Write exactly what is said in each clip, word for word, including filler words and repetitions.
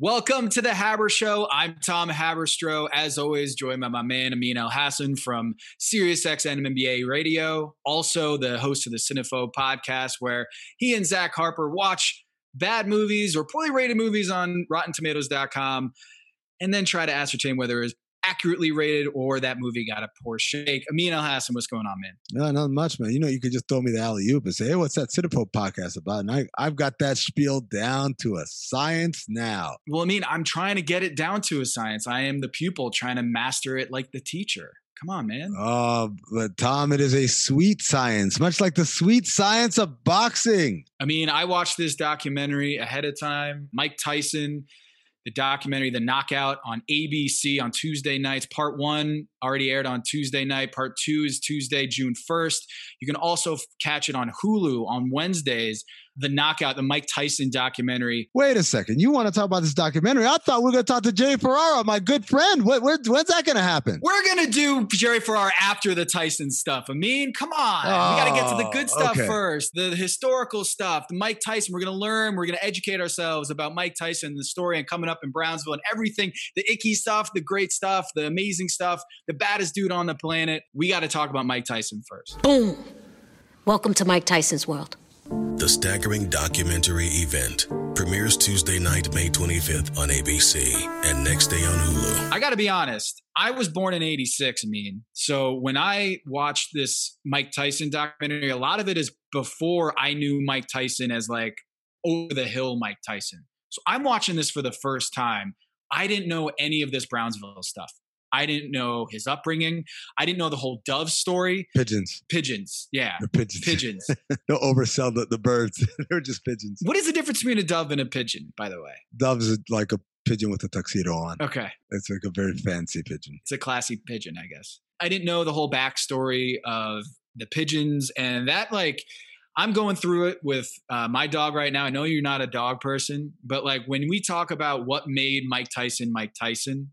Welcome to the Haber Show. I'm Tom Haberstroh, as always, joined by my man Amin Elhassan from SiriusXM N B A Radio, also the host of the Cinephobe podcast, where he and Zach Harper watch bad movies or poorly rated movies on Rotten Tomatoes dot com and then try to ascertain whether it's accurately rated or that movie got a poor shake. Amin Elhassan, what's going on, man? No, not much, man. You know, you could just throw me the alley-oop and say, hey, what's that Cinephobe podcast about? And I, I've got that spiel down to a science now. Well, I mean, I'm trying to get it down to a science. I am the pupil trying to master it like the teacher. Come on, man. Oh, but Tom, it is a sweet science, much like the sweet science of boxing. I mean, I watched this documentary ahead of time. Mike Tyson, the documentary, The Knockout, on A B C on Tuesday nights. Part one already aired on Tuesday night. Part two is Tuesday, June first. You can also f- catch it on Hulu on Wednesdays. The Knockout, the Mike Tyson documentary. Wait a second. You want to talk about this documentary? I thought we were going to talk to Jerry Ferrara, my good friend. What, where, when's that going to happen? We're going to do Jerry Ferrara after the Tyson stuff. I mean, come on. Oh, we got to get to the good stuff okay. first. The historical stuff, the Mike Tyson. We're going to learn. We're going to educate ourselves about Mike Tyson, the story, and coming up in Brownsville and everything. The icky stuff, the great stuff, the amazing stuff, the baddest dude on the planet. We got to talk about Mike Tyson first. Boom. Welcome to Mike Tyson's world. The Staggering Documentary Event premieres Tuesday night, May twenty-fifth on A B C and next day on Hulu. I got to be honest. I was born in eighty-six, I mean. So when I watched this Mike Tyson documentary, a lot of it is before I knew Mike Tyson as like over the hill Mike Tyson. So I'm watching this for the first time. I didn't know any of this Brownsville stuff. I didn't know his upbringing. I didn't know the whole dove story. Pigeons. Pigeons. Yeah. They're pigeons. Pigeons. Don't oversell the, the birds. They're just pigeons. What is the difference between a dove and a pigeon, by the way? Dove's is like a pigeon with a tuxedo on. Okay. It's like a very fancy pigeon. It's a classy pigeon, I guess. I didn't know the whole backstory of the pigeons, and that, like, I'm going through it with uh, my dog right now. I know you're not a dog person, but like when we talk about what made Mike Tyson Mike Tyson,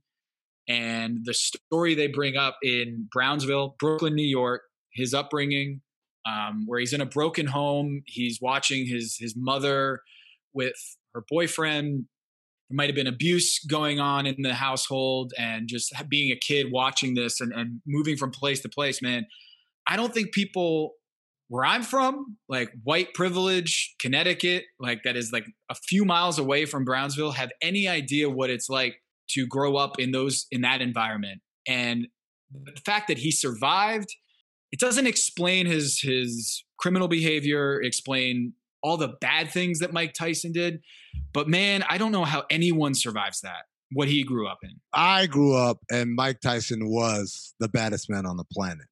and the story they bring up in Brownsville, Brooklyn, New York, his upbringing, um, where he's in a broken home. He's watching his his mother with her boyfriend. There might have been abuse going on in the household, and just being a kid watching this and, and moving from place to place, man. I don't think people where I'm from, like white privilege, Connecticut, like that is like a few miles away from Brownsville, have any idea what it's like to grow up in those in that environment. And the fact that he survived, it doesn't explain his his criminal behavior, explain all the bad things that Mike Tyson did. But man, I don't know how anyone survives that, what he grew up in. I grew up and Mike Tyson was the baddest man on the planet.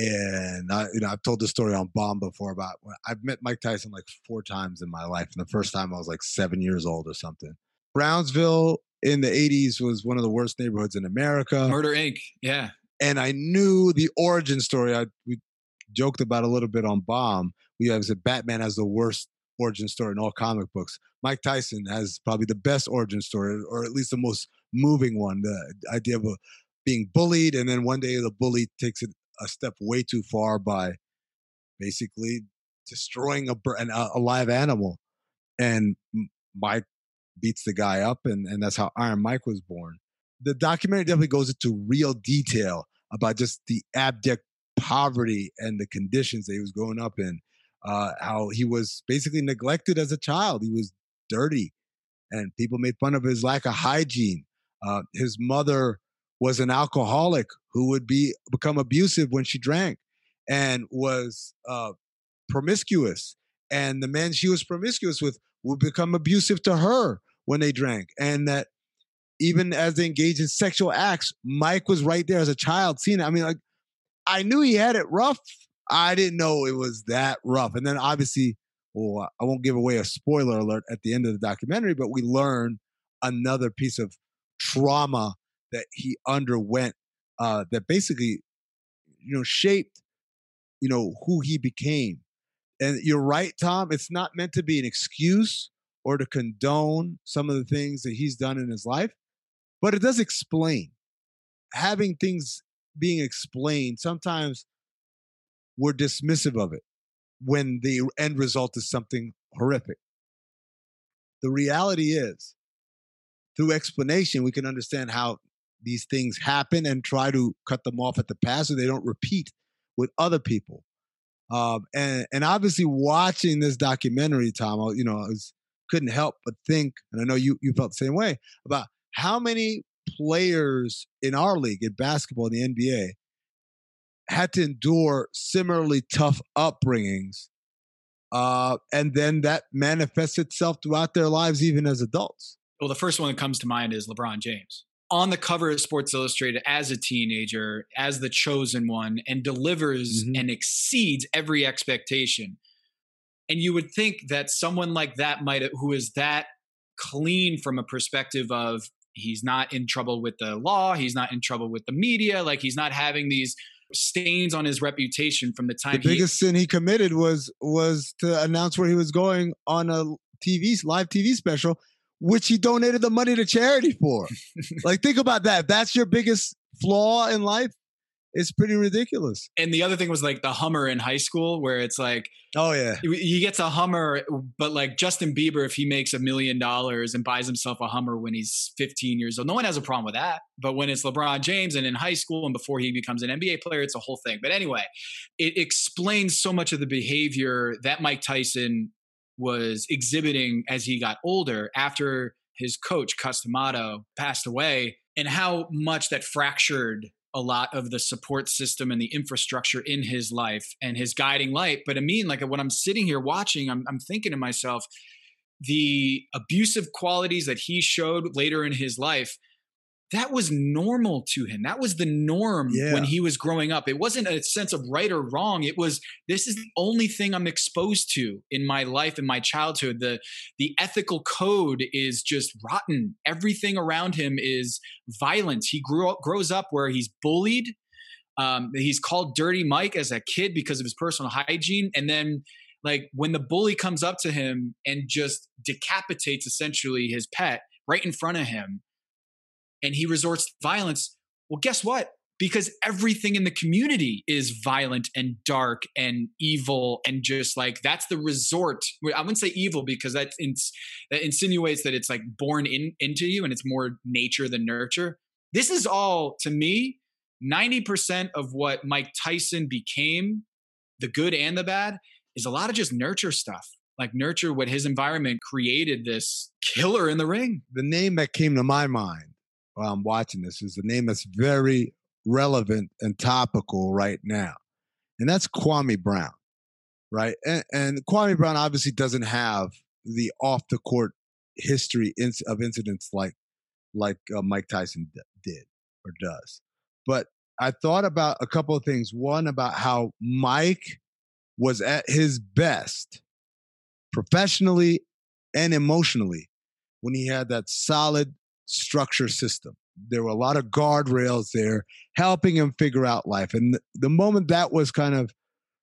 And I, you know, I've told this story on Bomb before about when I've met Mike Tyson like four times in my life. And the first time I was like seven years old or something. Brownsville in the eighties was one of the worst neighborhoods in America. Murder, Incorporated. Yeah. And I knew the origin story. I we joked about a little bit on Bomb. We have said Batman has the worst origin story in all comic books. Mike Tyson has probably the best origin story, or at least the most moving one. The idea of a, being bullied, and then one day the bully takes it a step way too far by basically destroying a, an, a live animal. And Mike beats the guy up, and, and that's how Iron Mike was born. The documentary definitely goes into real detail about just the abject poverty and the conditions that he was growing up in, uh, how he was basically neglected as a child. He was dirty, and people made fun of his lack of hygiene. Uh, his mother was an alcoholic who would be become abusive when she drank, and was uh, promiscuous. And the men she was promiscuous with would become abusive to her when they drank. And that even as they engaged in sexual acts, Mike was right there as a child seeing it. I mean, like, I knew he had it rough. I didn't know it was that rough. And then obviously, well, I won't give away a spoiler alert at the end of the documentary, but we learn another piece of trauma that he underwent uh, that basically, you know, shaped, you know, who he became. And you're right, Tom, it's not meant to be an excuse or to condone some of the things that he's done in his life, but it does explain. Having things being explained, sometimes we're dismissive of it when the end result is something horrific. The reality is through explanation, we can understand how these things happen and try to cut them off at the pass so they don't repeat with other people. Um, and and obviously watching this documentary, Tom, you know, I was, couldn't help but think, and I know you you felt the same way, about how many players in our league, in basketball, in the N B A, had to endure similarly tough upbringings, uh, and then that manifests itself throughout their lives, even as adults. Well, the first one that comes to mind is LeBron James. On the cover of Sports Illustrated as a teenager, as the chosen one, and delivers mm-hmm. and exceeds every expectation. And you would think that someone like that might, who is that clean from a perspective of he's not in trouble with the law, he's not in trouble with the media, like he's not having these stains on his reputation from the time. The biggest he, sin he committed was was to announce where he was going on a T V live T V special, which he donated the money to charity for. Like, think about that. If that's your biggest flaw in life, it's pretty ridiculous. And the other thing was like the Hummer in high school, where it's like, oh yeah, he gets a Hummer, but like Justin Bieber, if he makes a million dollars and buys himself a Hummer when he's fifteen years old, no one has a problem with that. But when it's LeBron James and in high school and before he becomes an N B A player, it's a whole thing. But anyway, it explains so much of the behavior that Mike Tyson was exhibiting as he got older after his coach, Cus D'Amato, passed away, and how much that fractured a lot of the support system and the infrastructure in his life and his guiding light. But I mean, like when I'm sitting here watching, I'm, I'm thinking to myself, the abusive qualities that he showed later in his life, that was normal to him. That was the norm yeah. when he was growing up. It wasn't a sense of right or wrong. It was, this is the only thing I'm exposed to in my life, in my childhood. The, the ethical code is just rotten. Everything around him is violence. He grew up, grows up where he's bullied. Um, he's called Dirty Mike as a kid because of his personal hygiene. And then like when the bully comes up to him and just decapitates essentially his pet right in front of him, and he resorts to violence, well, guess what? Because everything in the community is violent and dark and evil, and just like that's the resort. I wouldn't say evil because that, ins- that insinuates that it's like born in into you and it's more nature than nurture. This is all, to me, ninety percent of what Mike Tyson became, the good and the bad, is a lot of just nurture stuff. Like nurture what his environment created, this killer in the ring. The name that came to my mind while I'm watching this is the name that's very relevant and topical right now. And that's Kwame Brown, right? And, and Kwame Brown obviously doesn't have the off-the-court history of incidents like, like uh, Mike Tyson did or does. But I thought about a couple of things. One, about how Mike was at his best professionally and emotionally when he had that solid structure system. There were a lot of guardrails there helping him figure out life. And the, the moment that was kind of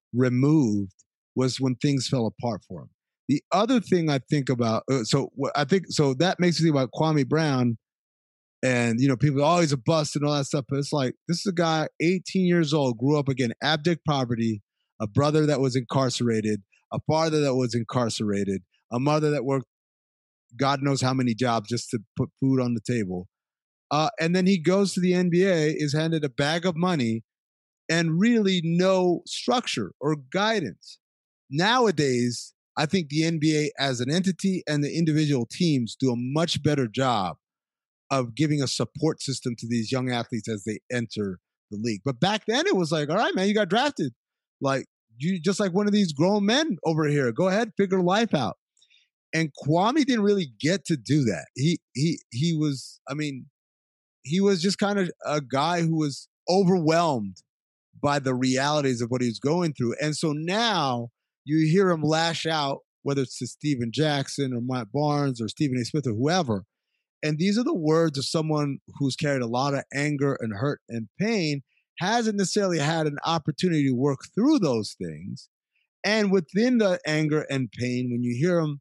removed was when things fell apart for him. The other thing I think about, uh, so I think, so that makes me think about Kwame Brown and, you know, people, oh, he's a bust and all that stuff. But it's like, this is a guy, eighteen years old, grew up again, abject poverty, a brother that was incarcerated, a father that was incarcerated, a mother that worked God knows how many jobs just to put food on the table. Uh, and then he goes to the N B A, is handed a bag of money and really no structure or guidance. Nowadays, I think the N B A as an entity and the individual teams do a much better job of giving a support system to these young athletes as they enter the league. But back then it was like, all right, man, you got drafted. Like you just like one of these grown men over here. Go ahead, figure life out. And Kwame didn't really get to do that. He he he was, I mean, he was just kind of a guy who was overwhelmed by the realities of what he was going through. And so now you hear him lash out, whether it's to Steven Jackson or Matt Barnes or Stephen A. Smith or whoever. And these are the words of someone who's carried a lot of anger and hurt and pain, hasn't necessarily had an opportunity to work through those things. And within the anger and pain, when you hear him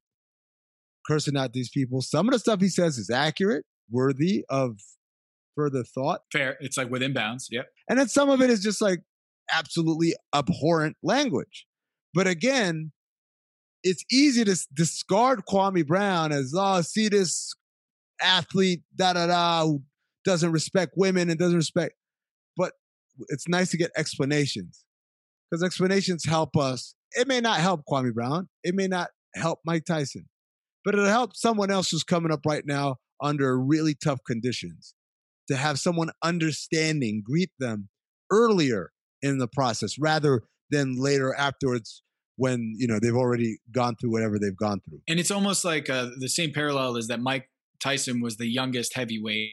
cursing out these people, some of the stuff he says is accurate, worthy of further thought. Fair. It's like within bounds. Yep. And then some of it is just like absolutely abhorrent language. But again, it's easy to discard Kwame Brown as, oh, see this athlete, da da da, who doesn't respect women and doesn't respect. But it's nice to get explanations because explanations help us. It may not help Kwame Brown. It may not help Mike Tyson, but it'll help someone else who's coming up right now under really tough conditions to have someone understanding greet them earlier in the process rather than later afterwards when, you know, they've already gone through whatever they've gone through. And it's almost like uh, the same parallel is that Mike Tyson was the youngest heavyweight.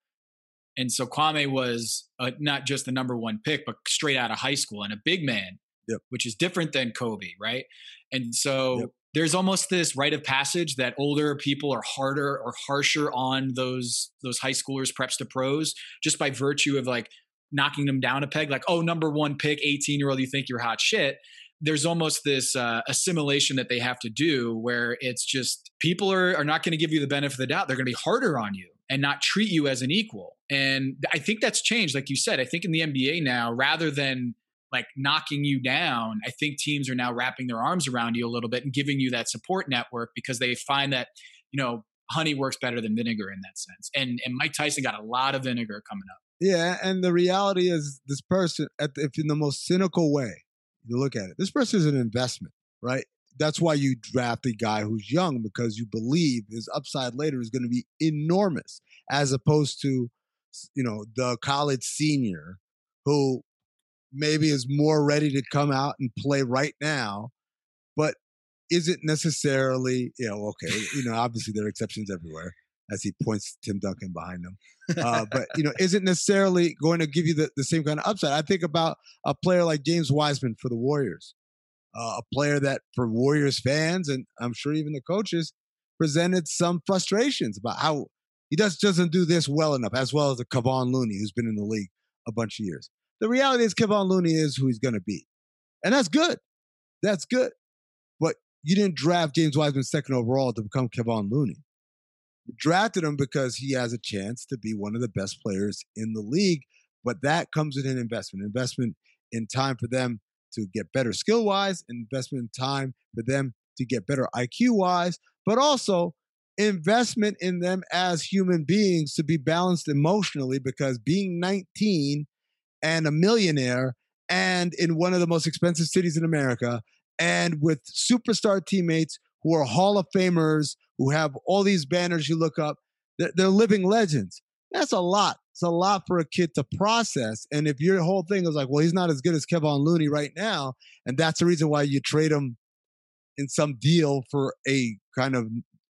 And so Kwame was uh, not just the number one pick, but straight out of high school and a big man, yep. which is different than Kobe, right? And so yep. there's almost this rite of passage that older people are harder or harsher on those those high schoolers, preps to pros, just by virtue of like knocking them down a peg, like, oh, number one pick, eighteen-year-old, you think you're hot shit. There's almost this uh, assimilation that they have to do where it's just people are, are not going to give you the benefit of the doubt. They're going to be harder on you and not treat you as an equal. And I think that's changed. Like you said, I think in the N B A now, rather than like knocking you down, I think teams are now wrapping their arms around you a little bit and giving you that support network because they find that, you know, honey works better than vinegar in that sense. And and Mike Tyson got a lot of vinegar coming up. Yeah, and the reality is this person, at the, if in the most cynical way, you look at it, this person is an investment, right? That's why you draft a guy who's young because you believe his upside later is going to be enormous, as opposed to, you know, the college senior who maybe is more ready to come out and play right now, but isn't necessarily, you know, okay, you know, obviously there are exceptions everywhere, as he points Tim Duncan behind him. Uh, but, you know, isn't necessarily going to give you the, the same kind of upside. I think about a player like James Wiseman for the Warriors, uh, a player that for Warriors fans, and I'm sure even the coaches, presented some frustrations about how he does, doesn't do this well enough, as well as the Kevon Looney, who's been in the league a bunch of years. The reality is Kevon Looney is who he's going to be. And that's good. That's good. But you didn't draft James Wiseman second overall to become Kevon Looney. You drafted him because he has a chance to be one of the best players in the league. But that comes with an investment, investment in time for them to get better skill-wise, investment in time for them to get better I Q-wise, but also investment in them as human beings to be balanced emotionally, because being nineteen and a millionaire and in one of the most expensive cities in America and with superstar teammates who are Hall of Famers, who have all these banners you look up, they're, they're living legends. That's a lot. It's a lot for a kid to process. And if your whole thing is like, well, he's not as good as Kevon Looney right now, and that's the reason why you trade him in some deal for a kind of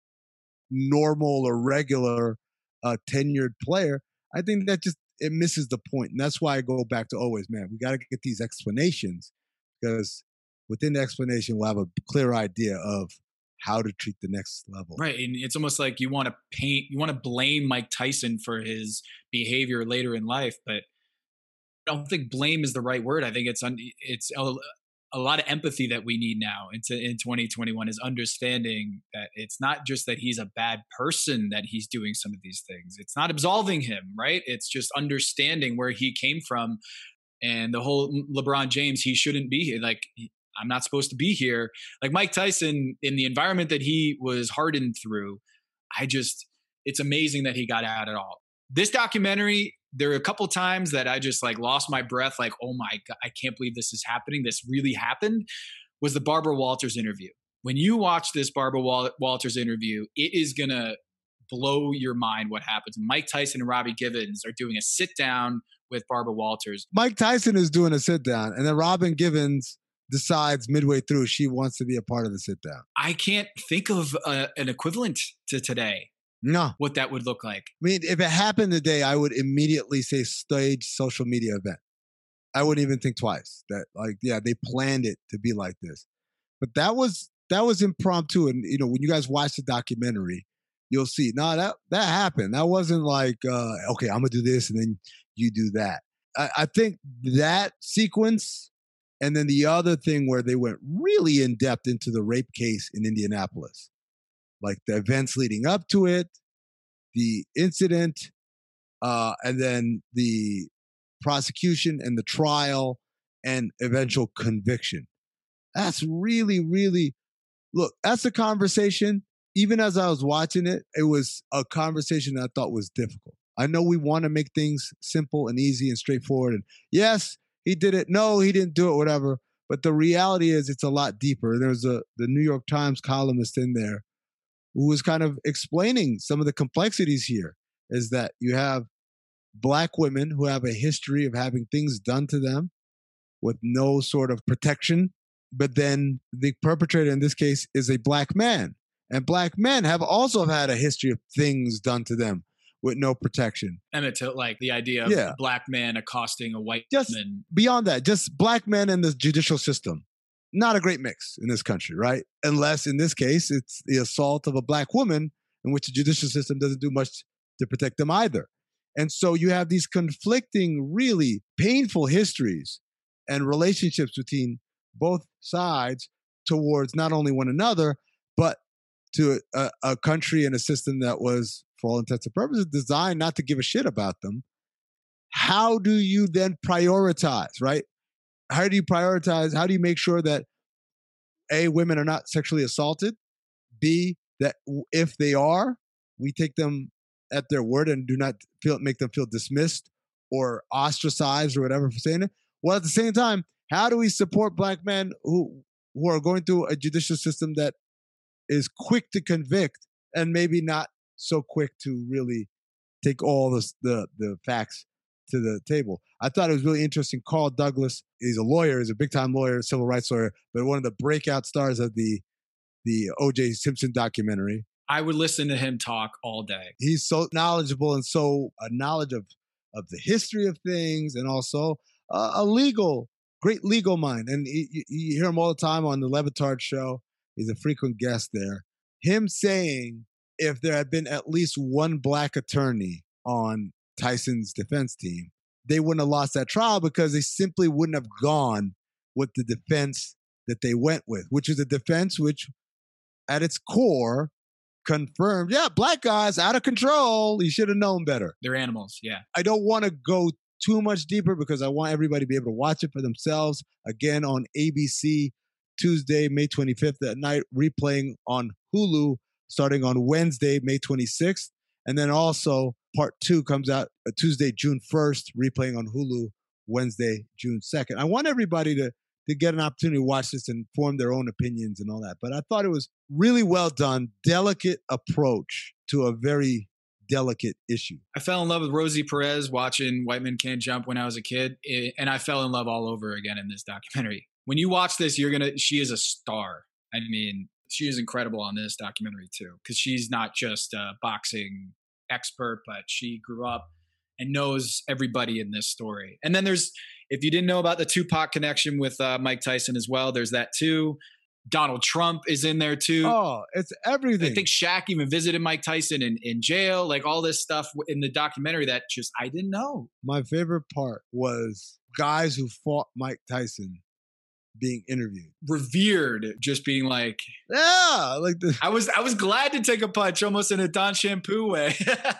normal or regular uh, tenured player, I think that just, it misses the point. And that's why I go back to always, man, we got to get these explanations, because within the explanation, we'll have a clear idea of how to treat the next level. Right. And it's almost like you want to paint, you want to blame Mike Tyson for his behavior later in life, but I don't think blame is the right word. I think it's, un, it's a, a lot of empathy that we need now into in twenty twenty-one is understanding that it's not just that he's a bad person that he's doing some of these things. It's not absolving him, right? It's just understanding where he came from, and the whole LeBron James, he shouldn't be here. Like, I'm not supposed to be here. Like Mike Tyson, in the environment that he was hardened through, I just, it's amazing that he got out at all. This documentary, there are a couple times that I just like lost my breath. Like, oh my God, I can't believe this is happening. This really happened. Was the Barbara Walters interview. When you watch this Barbara Wal- Walters interview, it is going to blow your mind what happens. Mike Tyson and Robbie Givens are doing a sit down with Barbara Walters. Mike Tyson is doing a sit down, and then Robin Givens decides midway through she wants to be a part of the sit down. I can't think of a, an equivalent to today. No. What that would look like. I mean, if it happened today, I would immediately say stage social media event. I wouldn't even think twice. That, like, yeah, they planned it to be like this. But that was that was impromptu. And, you know, when you guys watch the documentary, you'll see, no, that that happened. That wasn't like, uh, okay, I'm going to do this and then you do that. I, I think that sequence, and then the other thing where they went really in depth into the rape case in Indianapolis, like the events leading up to it, the incident, uh, and then the prosecution and the trial and eventual conviction. That's really, really, look, that's a conversation. even as I was watching it, it was a conversation that I thought was difficult. I know we want to make things simple and easy and straightforward. And yes, he did it. No, he didn't do it, whatever. But the reality is it's a lot deeper. There's a the New York Times columnist in there who was kind of explaining some of the complexities here, is that you have Black women who have a history of having things done to them with no sort of protection. But then the perpetrator in this case is a Black man. And Black men have also had a history of things done to them with no protection. Emmett Till, like the idea of Yeah. a Black man accosting a white Just woman. beyond that, just Black men in the judicial system. Not a great mix in this country, right? Unless in this case, it's the assault of a Black woman in which the judicial system doesn't do much to protect them either. And so you have these conflicting, really painful histories and relationships between both sides towards not only one another, but to a, a country and a system that was, for all intents and purposes, designed not to give a shit about them. How do you then prioritize, right? How do you prioritize? How do you make sure that A, women are not sexually assaulted? B, that if they are, we take them at their word and do not feel make them feel dismissed or ostracized or whatever for saying it. Well, at the same time, how do we support Black men who who are going through a judicial system that is quick to convict and maybe not so quick to really take all this, the the facts to the table? I thought it was really interesting. Carl Douglas, he's a lawyer, he's a big time lawyer, civil rights lawyer, but one of the breakout stars of the the O J Simpson documentary. I would listen to him talk all day. He's so knowledgeable and so a knowledge of of the history of things, and also uh, a legal, great legal mind. And you, you hear him all the time on the Levitard show. He's a frequent guest there. Him saying if there had been at least one Black attorney on Tyson's defense team, they wouldn't have lost that trial because they simply wouldn't have gone with the defense that they went with, which is a defense which at its core confirmed, yeah, Black guys out of control. You should have known better. They're animals, yeah. I don't want to go too much deeper because I want everybody to be able to watch it for themselves. Again, on A B C, Tuesday, May twenty-fifth at night, replaying on Hulu starting on Wednesday, May twenty-sixth. And then also part two comes out uh, Tuesday, June first, replaying on Hulu Wednesday, June second. I want everybody to to get an opportunity to watch this and form their own opinions and all that. But I thought it was really well done, delicate approach to a very delicate issue. I fell in love with Rosie Perez watching White Men Can't Jump when I was a kid, and I fell in love all over again in this documentary. When you watch this, you're gonna, she is a star. I mean, she is incredible on this documentary too, because she's not just a boxing expert, but she grew up and knows everybody in this story. And then there's, if you didn't know about the Tupac connection with uh, Mike Tyson as well, there's that too. Donald Trump is in there too. Oh, it's everything. I think Shaq even visited Mike Tyson in, in jail, like all this stuff in the documentary that just, I didn't know. My favorite part was guys who fought Mike Tyson being interviewed. Revered, just being like, yeah, like the, I was I was glad to take a punch almost in a Don Shampoo way.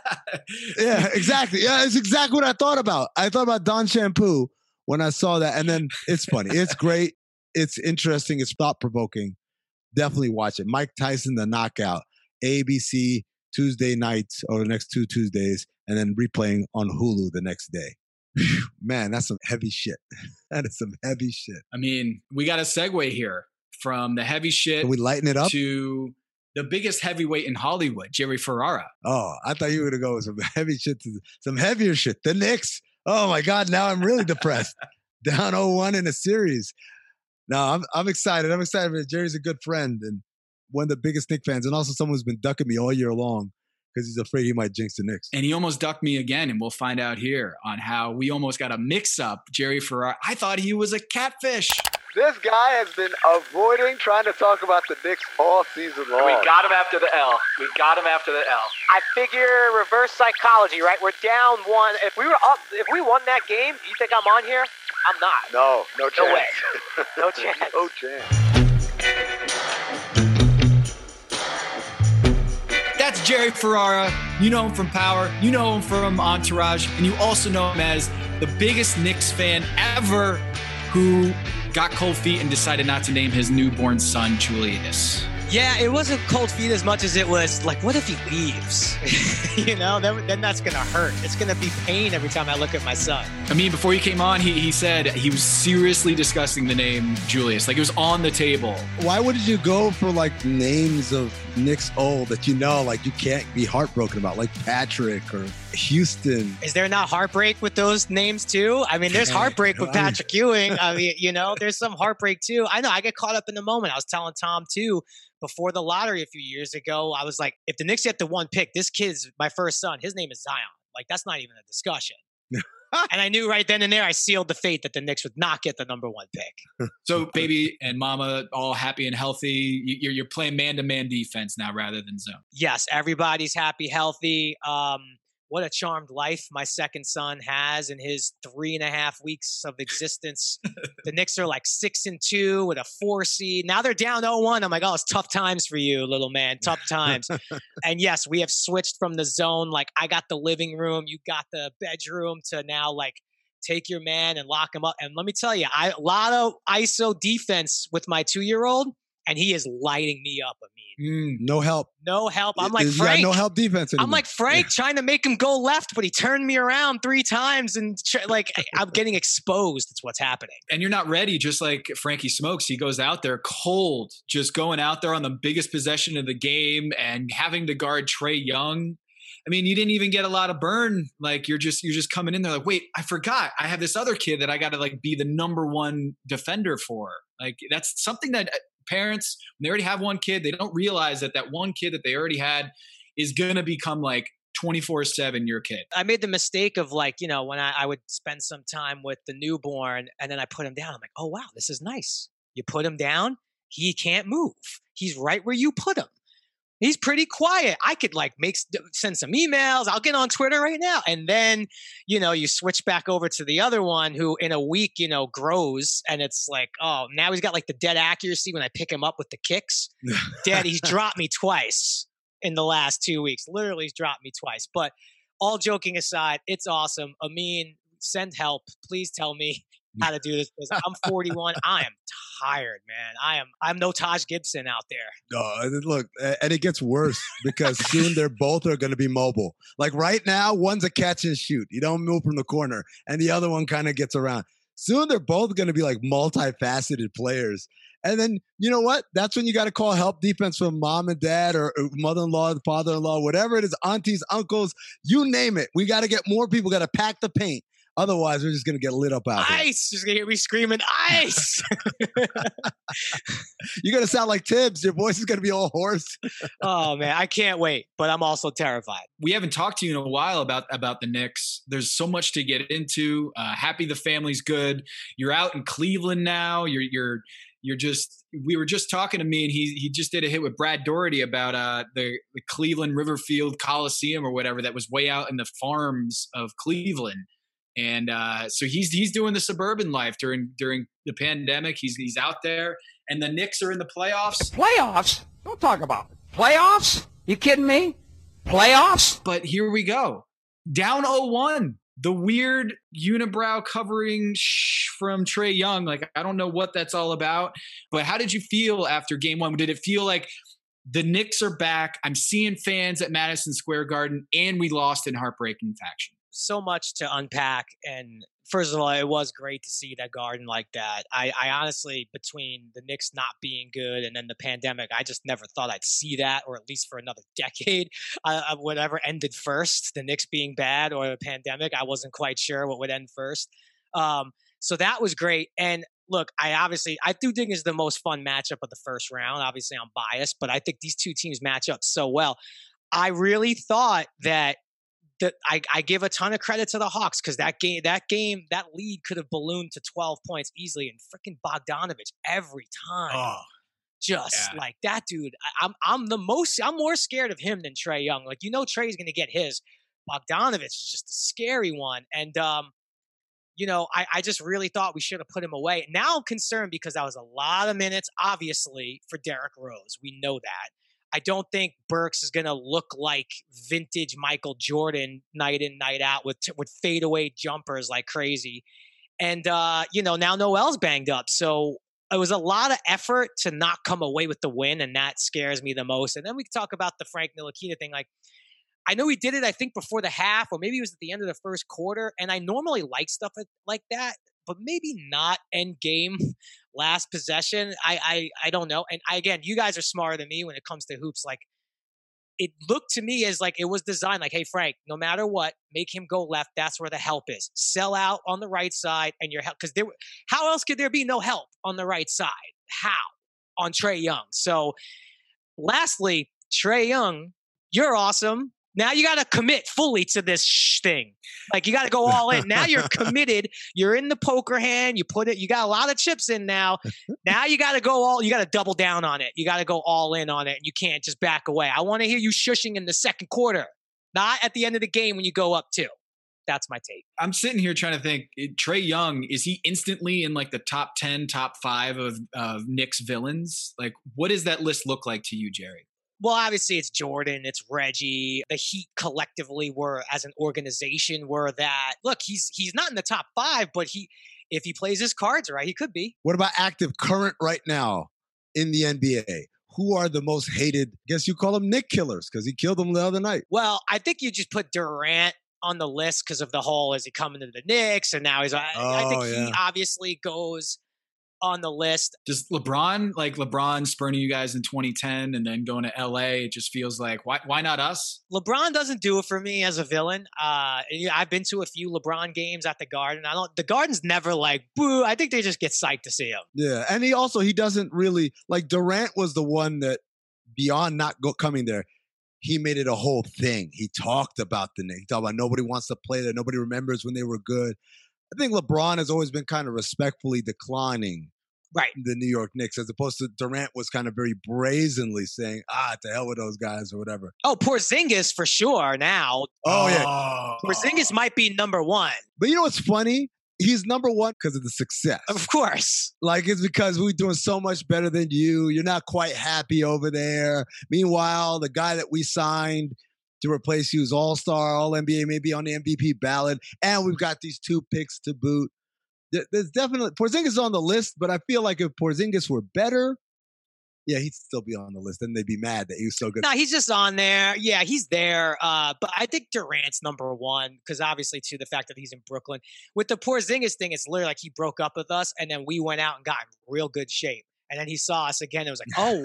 yeah, exactly. Yeah, it's exactly what I thought about. I thought about Don Shampoo when I saw that. And then it's funny. It's great. It's interesting. It's thought-provoking. Definitely watch it. Mike Tyson, The Knockout, A B C, Tuesday nights or the next two Tuesdays, and then replaying on Hulu the next day. Whew, man, that's some heavy shit. That is some heavy shit. I mean, we got a segue here from the heavy shit. Can we lighten it up? To the biggest heavyweight in Hollywood, Jerry Ferrara. Oh, I thought you were going to go with some heavy shit, to some heavier shit. The Knicks. Oh my God, now I'm really depressed. Down oh one in a series. No, I'm I'm excited. I'm excited because Jerry's a good friend and one of the biggest Knicks fans, and also someone who's been ducking me all year long because he's afraid he might jinx the Knicks. And he almost ducked me again, and we'll find out here on how we almost got a mix-up. Jerry Ferrara, I thought he was a catfish. This guy has been avoiding trying to talk about the Knicks all season long. We got him after the L. We got him after the L. I figure reverse psychology, right? We're down one. If we were up, if we won that game, you think I'm on here? I'm not. No, no chance. No way. No chance. No chance. That's Jerry Ferrara. You know him from Power. You know him from Entourage. And you also know him as the biggest Knicks fan ever who got cold feet and decided not to name his newborn son Julius. Yeah, it wasn't cold feet as much as it was like, what if he leaves? you know, then, then that's going to hurt. It's going to be pain every time I look at my son. I mean, before you came on, he, he said he was seriously discussing the name Julius. Like, it was on the table. Why wouldn't you go for like names of Knicks old that you know, like you can't be heartbroken about, like Patrick or Houston? Is there not heartbreak with those names too? I mean, there's heartbreak with Patrick Ewing. I mean, you know, there's some heartbreak too. I know I get caught up in the moment. I was telling Tom too, before the lottery a few years ago, I was like, if the Knicks get the one pick, this kid's my first son. His name is Zion. Like, that's not even a discussion. And I knew right then and there, I sealed the fate that the Knicks would not get the number one pick. So baby and mama all happy and healthy. You're, you're playing man-to-man defense now rather than zone. Yes, everybody's happy, healthy. Um, what a charmed life my second son has in his three and a half weeks of existence. The Knicks are like six and two with a four seed. Now they're down oh one. I'm like, oh, it's tough times for you, little man. Tough times. And yes, we have switched from the zone. Like, I got the living room, you got the bedroom, to now like take your man and lock him up. And let me tell you, I a lot of I S O defense with my two-year-old, and he is lighting me up. I mean, Mm, no help. no help. I'm like You got Frank. no help defense anymore. I'm like Frank trying to make him go left, but he turned me around three times, and tr- like I'm getting exposed. That's what's happening. And you're not ready, just like Frankie Smokes. He goes out there cold, just going out there on the biggest possession of the game and having to guard Trae Young. I mean, you didn't even get a lot of burn. Like, you're just you're just coming in there like, wait, I forgot. I have this other kid that I got to like be the number one defender for. Like, that's something that parents, when they already have one kid, they don't realize that that one kid that they already had is going to become like twenty-four seven your kid. I made the mistake of like, you know, when I, I would spend some time with the newborn and then I put him down. I'm like, oh, wow, this is nice. You put him down, he can't move. He's right where you put him. He's pretty quiet. I could like make send some emails. I'll get on Twitter right now. And then, you know, you switch back over to the other one who in a week, you know, grows. And it's like, oh, now he's got like the dead accuracy when I pick him up with the kicks. Dad, he's dropped me twice in the last two weeks. Literally, he's dropped me twice. But all joking aside, it's awesome. Amin, send help. Please tell me how to do this. I'm forty-one. I am tired, man. I am. I'm no Taj Gibson out there. No, look, and it gets worse because soon they're both are going to be mobile. Like right now, one's a catch and shoot. You don't move from the corner, and the other one kind of gets around. Soon they're both going to be like multifaceted players. And then, you know what? That's when you got to call help defense from mom and dad or mother-in-law, father-in-law, whatever it is, aunties, uncles, you name it. We got to get more people, got to pack the paint. Otherwise, we're just going to get lit up out there. Ice! Just going to hear me screaming, ice! You're going to sound like Tibbs. Your voice is going to be all hoarse. Oh, man. I can't wait, but I'm also terrified. We haven't talked to you in a while about, about the Knicks. There's so much to get into. Uh, happy the family's good. You're out in Cleveland now. You're you're you're just – we were just talking to me, and he he just did a hit with Brad Doherty about uh, the, the Cleveland Riverfield Coliseum or whatever that was way out in the farms of Cleveland. And uh, so he's he's doing the suburban life during during the pandemic. He's he's out there, and the Knicks are in the playoffs. The playoffs? Don't talk about it. Playoffs? You kidding me? Playoffs? But here we go, down oh one. The weird unibrow covering shh from Trae Young. Like, I don't know what that's all about. But how did you feel after game one? Did it feel like the Knicks are back? I'm seeing fans at Madison Square Garden, and we lost in heartbreaking fashion. So much to unpack. And first of all, it was great to see that Garden like that. I, I honestly, between the Knicks not being good and then the pandemic, I just never thought I'd see that, or at least for another decade, uh, whatever ended first, the Knicks being bad or the pandemic. I wasn't quite sure what would end first. Um, so that was great. And look, I obviously, I do think it's the most fun matchup of the first round. Obviously, I'm biased, but I think these two teams match up so well. I really thought that That I, I give a ton of credit to the Hawks because that game, that game, that lead could have ballooned to twelve points easily, and freaking Bogdanovich every time, Oh, just yeah. like that dude. I, I'm I'm the most I'm more scared of him than Trae Young. Like, you know, Trae's gonna get his. Bogdanovich is just a scary one, and um, you know, I I just really thought we should have put him away. Now I'm concerned because that was a lot of minutes, obviously, for Derrick Rose. We know that. I don't think Burks is going to look like vintage Michael Jordan night in, night out with with fadeaway jumpers like crazy. And, uh, you know, now Noel's banged up. So it was a lot of effort to not come away with the win, and that scares me the most. And then we talk about the Frank Ntilikina thing. Like, I know he did it, I think, before the half, or maybe it was at the end of the first quarter. And I normally like stuff like that, but maybe not end game, last possession. I I, I don't know. And I, again, you guys are smarter than me when it comes to hoops. Like, it looked to me as like it was designed like, hey, Frank, no matter what, make him go left. That's where the help is. Sell out on the right side and your help. Because there, how else could there be no help on the right side? How? On Trae Young. So lastly, Trae Young, you're awesome. Now you got to commit fully to this sh- thing. Like, you got to go all in. Now you're committed. You're in the poker hand. You put it, you got a lot of chips in now. Now you got to go all, you got to double down on it. You got to go all in on it. And you can't just back away. I want to hear you shushing in the second quarter, not at the end of the game when you go up two. That's my take. I'm sitting here trying to think, Trae Young, is he instantly in like the top ten, top five of, of Knicks villains? Like, what does that list look like to you, Jerry? Well, obviously it's Jordan, it's Reggie. The Heat collectively were, as an organization, were that. Look, he's he's not in the top five, but he, if he plays his cards right, he could be. What about active current right now in the N B A? Who are the most hated? Guess you call them Nick killers because he killed them the other night. Well, I think you just put Durant on the list because of the whole, is he coming to the Knicks? And now he's, I, oh, I think yeah. he obviously goes on the list. Does LeBron, like LeBron spurning you guys in twenty ten and then going to L A, it just feels like, why why not us? LeBron doesn't do it for me as a villain. Uh, I've been to a few LeBron games at the Garden. I don't, the Garden's never like, boo. I think they just get psyched to see him. Yeah. And he also, he doesn't really, like Durant was the one that, beyond not go, coming there, he made it a whole thing. He talked about the Knicks. He talked about nobody wants to play there. Nobody remembers when they were good. I think LeBron has always been kind of respectfully declining right. the New York Knicks, as opposed to Durant was kind of very brazenly saying, ah, to hell with those guys or whatever. Oh, Porzingis for sure now. Oh, yeah. Oh. Porzingis might be number one. But you know what's funny? He's number one because of the success. Of course. Like, it's because we're doing so much better than you. You're not quite happy over there. Meanwhile, the guy that we signed to replace you is all-star, all-N B A, maybe on the M V P ballot. And we've got these two picks to boot. There's definitely, Porzingis on the list, but I feel like if Porzingis were better, yeah, he'd still be on the list. Then they'd be mad that he was so good. No, he's just on there. Yeah, he's there. Uh, but I think Durant's number one because obviously, too, the fact that he's in Brooklyn. With the Porzingis thing, it's literally like he broke up with us, and then we went out and got in real good shape. And then he saw us again. It was like, oh,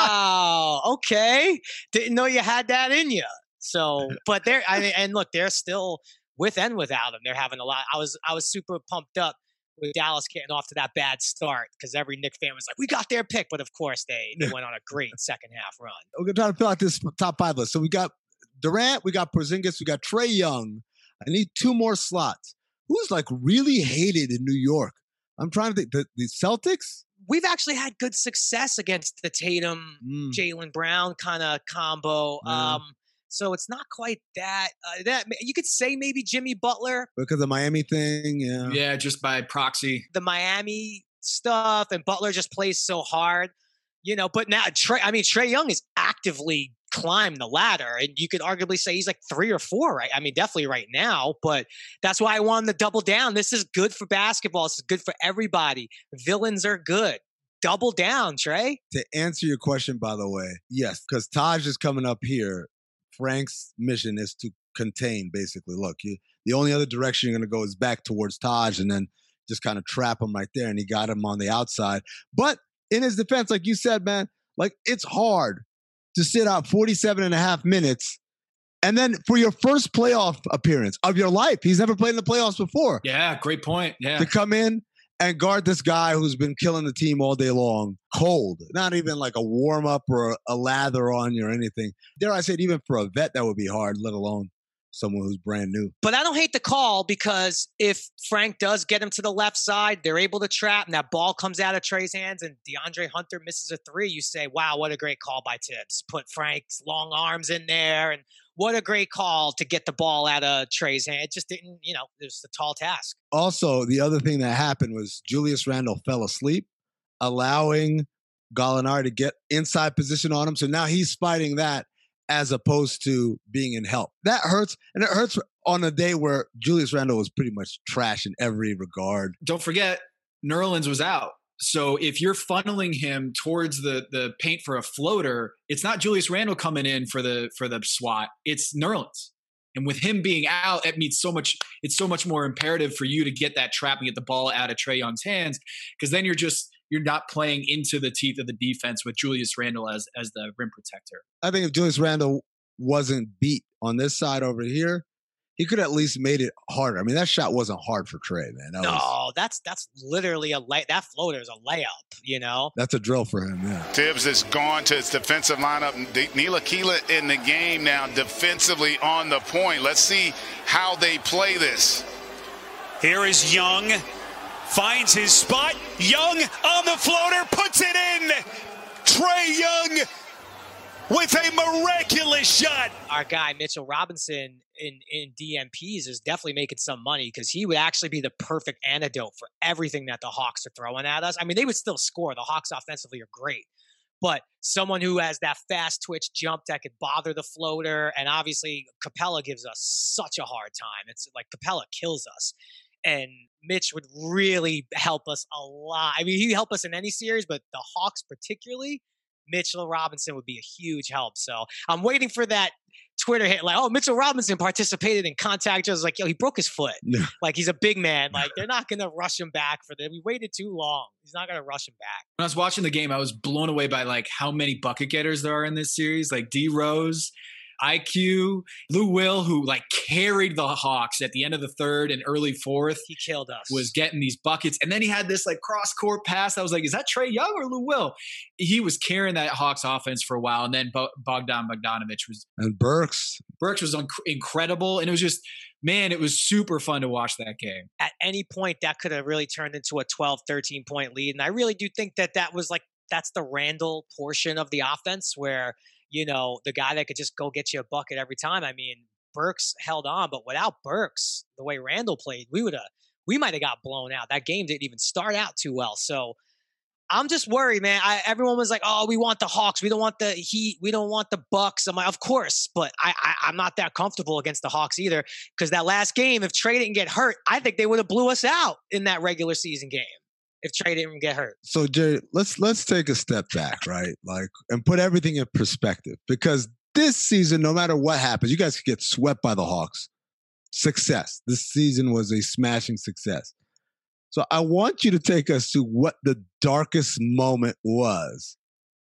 wow. Okay. Didn't know you had that in you. So, but they're, I mean, and look, they're still with and without him. They're having a lot. I was, I was super pumped up with Dallas getting off to that bad start because every Knicks fan was like, we got their pick. But of course, they, they went on a great second half run. We're going to try to fill out this top five list. So we got Durant, we got Porzingis, we got Trae Young. I need two more slots. Who's like really hated in New York? I'm trying to think. The, the Celtics? We've actually had good success against the Tatum, Mm. Jaylen Brown kind of combo. Yeah. Um, so it's not quite that. Uh, that you could say maybe Jimmy Butler, Because of the Miami thing, yeah. Yeah, just by proxy. the Miami stuff, and Butler just plays so hard, you know. But now, Trae, I mean, Trae Young is actively climbed the ladder, and you could arguably say he's like three or four, right? I mean, definitely right now. But that's why I wanted to double down. This is good for basketball. This is good for everybody. Villains are good. Double down, Trae. To answer your question, by the way, yes, because Taj is coming up here. Frank's mission is to contain, basically. Look, you, the only other direction you're going to go is back towards Taj and then just kind of trap him right there. And he got him on the outside. But in his defense, like you said, man, like it's hard to sit out forty-seven and a half minutes. And then for your first playoff appearance of your life, he's never played in the playoffs before. Yeah, great point. Yeah. To come in and guard this guy who's been killing the team all day long, cold, not even like a warm up or a lather on you or anything. Dare I say it, even for a vet, that would be hard, let alone someone who's brand new. But I don't hate the call because if Frank does get him to the left side, they're able to trap, and that ball comes out of Trae's hands, and DeAndre Hunter misses a three. You say, wow, what a great call by Tibbs. Put Frank's long arms in there, and what a great call to get the ball out of Trae's hand. It just didn't, you know, it was a tall task. Also, the other thing that happened was Julius Randle fell asleep, allowing Gallinari to get inside position on him. So now he's fighting that as opposed to being in help. That hurts. And it hurts on a day where Julius Randle was pretty much trash in every regard. Don't forget, Nerlens was out. So if you're funneling him towards the the paint for a floater, it's not Julius Randle coming in for the for the swat. It's Nerlens. And with him being out, it means so much. It's so much more imperative for you to get that trap and get the ball out of Trae Young's hands, because then you're just you're not playing into the teeth of the defense with Julius Randle as as the rim protector. I think if Julius Randle wasn't beat on this side over here, he could at least made it harder. I mean, that shot wasn't hard for Trae, man. That no, was, that's that's literally a lay. That floater is a layup. You know, that's a drill for him. Yeah. Tibbs has gone to his defensive lineup. Ntilikina in the game now, defensively on the point. Let's see how they play this. Here is Young, finds his spot. Young on the floater, puts it in. Trae Young with a miraculous shot. Our guy, Mitchell Robinson, in, in D M Ps is definitely making some money, because he would actually be the perfect antidote for everything that the Hawks are throwing at us. I mean, they would still score. The Hawks offensively are great. But someone who has that fast twitch jump that could bother the floater, and obviously Capella gives us such a hard time. It's like Capella kills us. And Mitch would really help us a lot. I mean, he'd help us in any series, but the Hawks particularly, Mitchell Robinson would be a huge help. So I'm waiting for that Twitter hit, like, oh, Mitchell Robinson participated in contact. I was like, yo, he broke his foot. Yeah. Like, he's a big man. Like, they're not going to rush him back for that. We waited too long. He's not going to rush him back. When I was watching the game, I was blown away by like how many bucket getters there are in this series. Like D Rose, I Q, Lou Will, who like carried the Hawks at the end of the third and early fourth. He killed us. Was getting these buckets. And then he had this like cross court pass. I was like, is that Trae Young or Lou Will? He was carrying that Hawks offense for a while. And then Bo- Bogdan Bogdanović was. And Burks. Burks was un- incredible. And it was just, man, it was super fun to watch that game. At any point, that could have really turned into a twelve, thirteen point lead. And I really do think that that was like, that's the Randle portion of the offense where, you know, the guy that could just go get you a bucket every time. I mean, Burks held on, but without Burks, the way Randle played, we would have, we might have got blown out. That game didn't even start out too well. So I'm just worried, man. I, everyone was like, oh, we want the Hawks. We don't want the Heat. We don't want the Bucks. I'm like, of course, but I, I, I'm not that comfortable against the Hawks either, because that last game, if Trae didn't get hurt, I think they would have blew us out in that regular season game if Trae didn't get hurt. So, Jerry, let's let's take a step back, right? Like, and put everything in perspective, because this season, no matter what happens, you guys could get swept by the Hawks. Success. This season was a smashing success. So I want you to take us to what the darkest moment was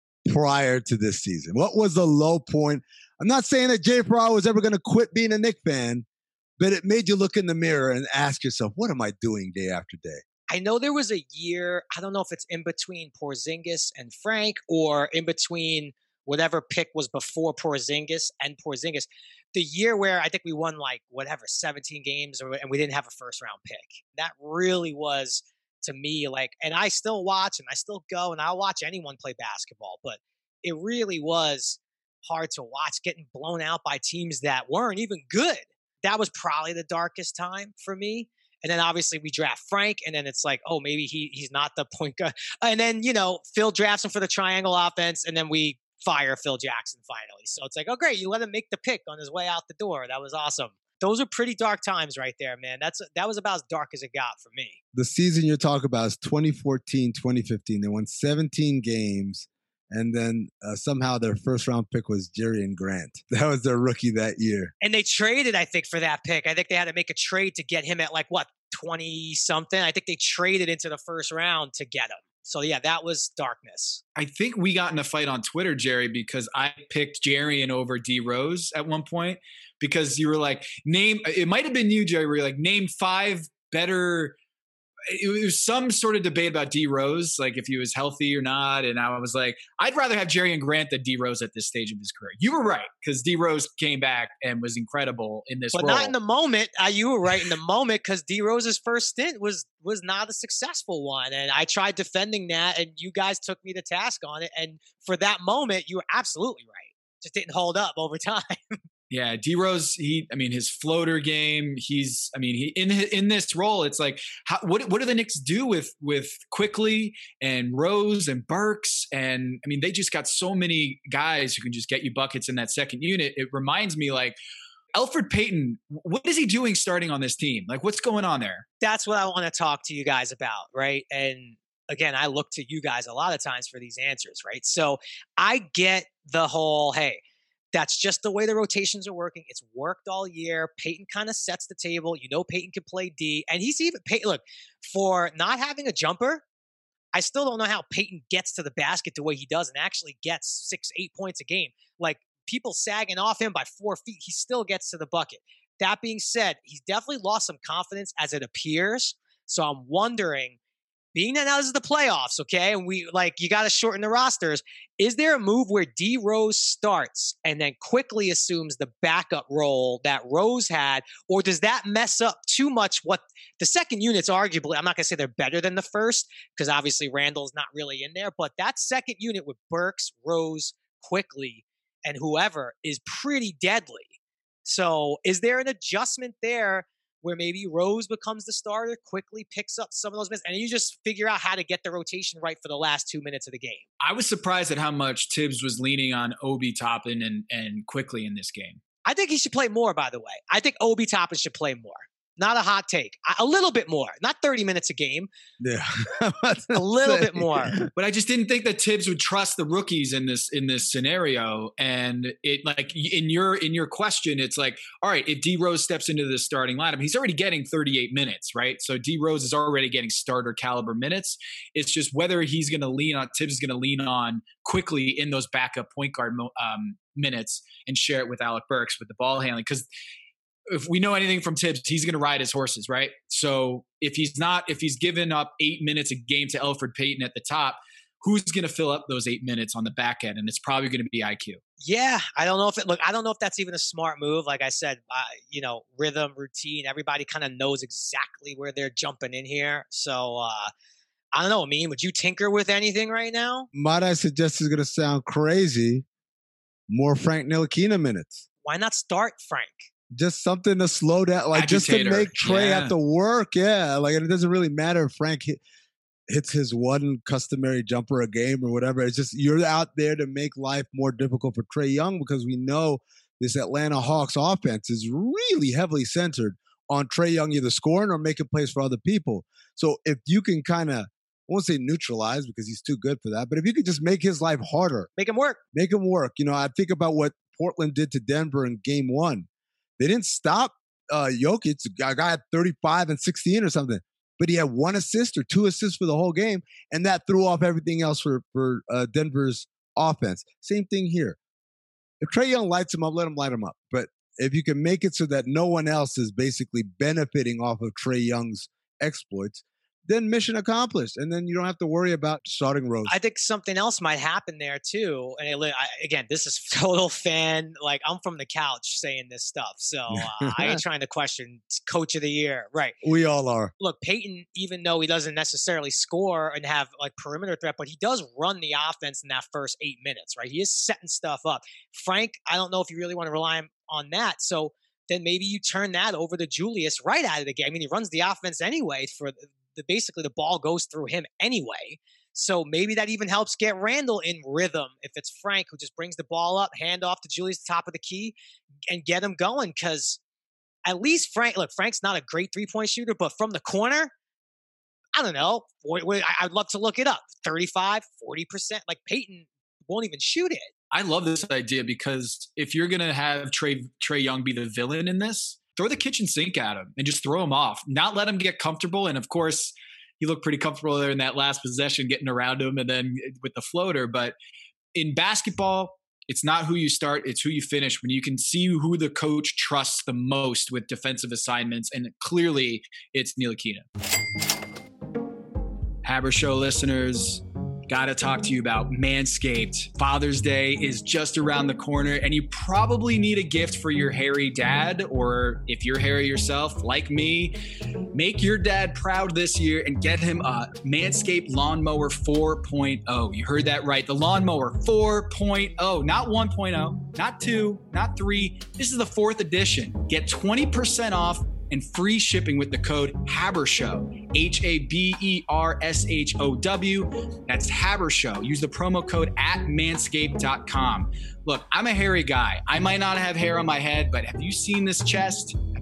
prior to this season. What was the low point? I'm not saying that Jay Farrar was ever going to quit being a Knicks fan, but it made you look in the mirror and ask yourself, what am I doing day after day? I know there was a year, I don't know if it's in between Porzingis and Frank, or in between whatever pick was before Porzingis and Porzingis. The year where I think we won like whatever, seventeen games, or, and we didn't have a first round pick. That really was, to me, like, and I still watch and I still go and I'll watch anyone play basketball, but it really was hard to watch getting blown out by teams that weren't even good. That was probably the darkest time for me. And then obviously we draft Frank, and then it's like, oh, maybe he he's not the point guard. And then, you know, Phil drafts him for the triangle offense, and then we fire Phil Jackson finally. So it's like, oh, great, you let him make the pick on his way out the door. That was awesome. Those are pretty dark times right there, man. That's that was about as dark as it got for me. The season you're talking about is twenty fourteen, twenty fifteen. They won seventeen games. And then uh, somehow their first round pick was Jerian Grant. That was their rookie that year. And they traded, I think, for that pick. I think they had to make a trade to get him at like, what, twenty something? I think they traded into the first round to get him. So, yeah, that was darkness. I think we got in a fight on Twitter, Jerry, because I picked Jerian over D Rose at one point, because you were like, name, it might have been you, Jerry, where you're like, name five better. It was some sort of debate about D Rose, like if he was healthy or not. And I was like, I'd rather have Jerian Grant than D Rose at this stage of his career. You were right, because D Rose came back and was incredible in this but role. But not in the moment. Uh, you were right in the moment, because D Rose's first stint was was not a successful one. And I tried defending that, and you guys took me to task on it. And for that moment, you were absolutely right. Just didn't hold up over time. Yeah, D Rose. He, I mean, his floater game. He's, I mean, he in in this role. It's like, how, what what do the Knicks do with with Quickly and Rose and Burks? And I mean, they just got so many guys who can just get you buckets in that second unit. It reminds me, like, Elfrid Payton. What is he doing starting on this team? Like, what's going on there? That's what I want to talk to you guys about, right? And again, I look to you guys a lot of times for these answers, right? So I get the whole, hey, that's just the way the rotations are working. It's worked all year. Peyton kind of sets the table. You know Peyton can play D. And he's even, Peyton, look, for not having a jumper, I still don't know how Peyton gets to the basket the way he does and actually gets six, eight points a game. Like, people sagging off him by four feet, he still gets to the bucket. That being said, he's definitely lost some confidence as it appears. So I'm wondering, being that now this is the playoffs, okay, and we like you got to shorten the rosters, is there a move where D Rose starts and then quickly assumes the backup role that Rose had, or does that mess up too much what the second unit's arguably, I'm not going to say they're better than the first because obviously Randall's not really in there, but that second unit with Burks, Rose, Quickly, and whoever is pretty deadly. So is there an adjustment there where maybe Rose becomes the starter, Quickly picks up some of those minutes, and you just figure out how to get the rotation right for the last two minutes of the game? I was surprised at how much Tibbs was leaning on Obi Toppin and, and Quickly in this game. I think he should play more, by the way. I think Obi Toppin should play more. Not a hot take. A little bit more. Not thirty minutes a game. Yeah. A little bit more. But I just didn't think that Tibbs would trust the rookies in this in this scenario. And it like in your in your question, it's like, all right, if D Rose steps into the starting lineup, he's already getting thirty-eight minutes, right? So D Rose is already getting starter caliber minutes. It's just whether he's going to lean on Tibbs is going to lean on Quickly in those backup point guard um, minutes and share it with Alec Burks with the ball handling. Because if we know anything from Tibbs, he's going to ride his horses, right? So if he's not, if he's given up eight minutes a game to Elfrid Payton at the top, who's going to fill up those eight minutes on the back end? And it's probably going to be I Q. Yeah, I don't know if it, look, I don't know if that's even a smart move. Like I said, uh, you know, rhythm, routine, everybody kind of knows exactly where they're jumping in here. So uh, I don't know. I mean, would you tinker with anything right now? Might I suggest is going to sound crazy? More Frank Ntilikina minutes. Why not start Frank? Just something to slow down, like Agitator. Just to make Trey yeah. have to work. Yeah, like it doesn't really matter if Frank hit, hits his one customary jumper a game or whatever. It's just you're out there to make life more difficult for Trae Young because we know this Atlanta Hawks offense is really heavily centered on Trae Young either scoring or making plays for other people. So if you can kind of, I won't say neutralize because he's too good for that, but if you could just make his life harder. Make him work. Make him work. You know, I think about what Portland did to Denver in game one. They didn't stop uh, Jokic. A guy had thirty-five and sixteen or something, but he had one assist or two assists for the whole game, and that threw off everything else for, for uh, Denver's offense. Same thing here. If Trae Young lights him up, let him light him up. But if you can make it so that no one else is basically benefiting off of Trae Young's exploits, then mission accomplished. And then you don't have to worry about starting Rose. I think something else might happen there too. And it, I, again, this is total fan. Like I'm from the couch saying this stuff. So uh, I ain't trying to question coach of the year. Right. We all are. Look, Peyton, even though he doesn't necessarily score and have like perimeter threat, but he does run the offense in that first eight minutes, right? He is setting stuff up. Frank, I don't know if you really want to rely on that. So then maybe you turn that over to Julius right out of the game. I mean, he runs the offense anyway for the, basically the ball goes through him anyway. So maybe that even helps get Randall in rhythm if it's Frank who just brings the ball up, hand off to Julius, top of the key, and get him going. Because at least Frank, look, Frank's not a great three-point shooter, but from the corner, I don't know. I'd love to look it up. thirty-five, forty percent. Like Peyton won't even shoot it. I love this idea because if you're going to have Trae, Trae Young be the villain in this, throw the kitchen sink at him and just throw him off. Not let him get comfortable. And of course, he looked pretty comfortable there in that last possession, getting around him and then with the floater. But in basketball, it's not who you start, it's who you finish. When you can see who the coach trusts the most with defensive assignments, and clearly it's Ntilikina. Haber Show listeners, got to talk to you about Manscaped. Father's Day is just around the corner, and you probably need a gift for your hairy dad, or if you're hairy yourself, like me, make your dad proud this year and get him a Manscaped Lawnmower four point oh. You heard that right. The Lawnmower four point oh, not one point oh, not two, not three. This is the fourth edition. Get twenty percent off and free shipping with the code HABERSHOW, H A B E R S H O W. That's HABERSHOW. Use the promo code at manscaped dot com. Look, I'm a hairy guy. I might not have hair on my head, but have you seen this chest? I've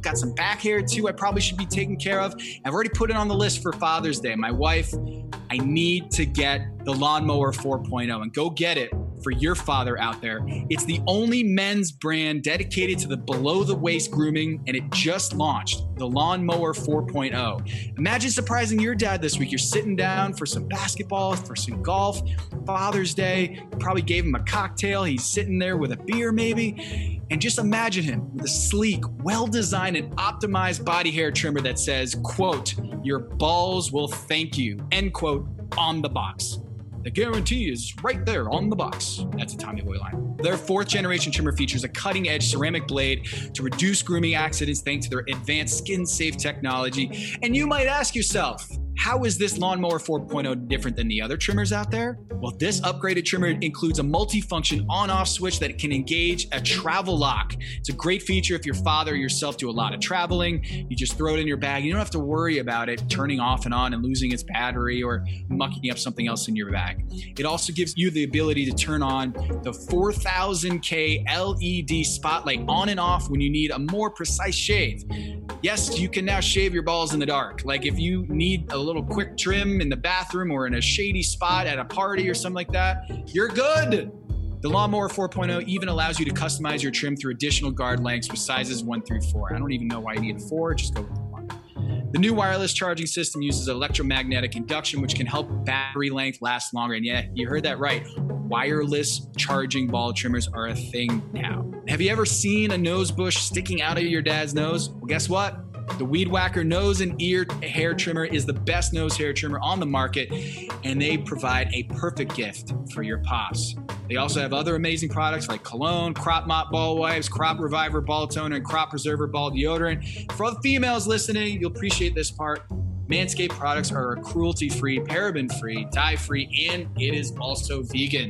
got some back hair too I probably should be taking care of. I've already put it on the list for Father's Day. My wife, I need to get the Lawnmower four point oh, and go get it for your father out there. It's the only men's brand dedicated to the below-the-waist grooming, and it just launched, the Lawnmower four point oh. Imagine surprising your dad this week. You're sitting down for some basketball, for some golf, Father's Day. You probably gave him a cocktail. He's sitting there with a beer maybe. And just imagine him with a sleek, well-designed, and optimized body hair trimmer that says, quote, your balls will thank you, end quote, on the box. The guarantee is right there on the box. That's a Tommy Boy line. Their fourth generation trimmer features a cutting edge ceramic blade to reduce grooming accidents thanks to their advanced skin safe technology. And you might ask yourself, how is this Lawnmower four point oh different than the other trimmers out there? Well, this upgraded trimmer includes a multi-function on-off switch that can engage a travel lock. It's a great feature if your father or yourself do a lot of traveling. You just throw it in your bag. You don't have to worry about it turning off and on and losing its battery or mucking up something else in your bag. It also gives you the ability to turn on the four thousand K L E D spotlight on and off when you need a more precise shave. Yes, you can now shave your balls in the dark. Like if you need a little quick trim in the bathroom or in a shady spot at a party or something like that, you're good. The Lawnmower four point oh even allows you to customize your trim through additional guard lengths with sizes one through four. I don't even know why you need a four, just go with the one. The new wireless charging system uses electromagnetic induction, which can help battery length last longer. And yeah, you heard that right. Wireless charging ball trimmers are a thing now. Have you ever seen a nose bush sticking out of your dad's nose? Well, guess what? The Weed Whacker nose and ear hair trimmer is the best nose hair trimmer on the market, and they provide a perfect gift for your pops. They also have other amazing products like Cologne, Crop Mop Ball Wipes, Crop Reviver Ball Toner, and Crop Preserver Ball Deodorant. For all the females listening, you'll appreciate this part. Manscaped products are cruelty-free, paraben-free, dye-free, and it is also vegan.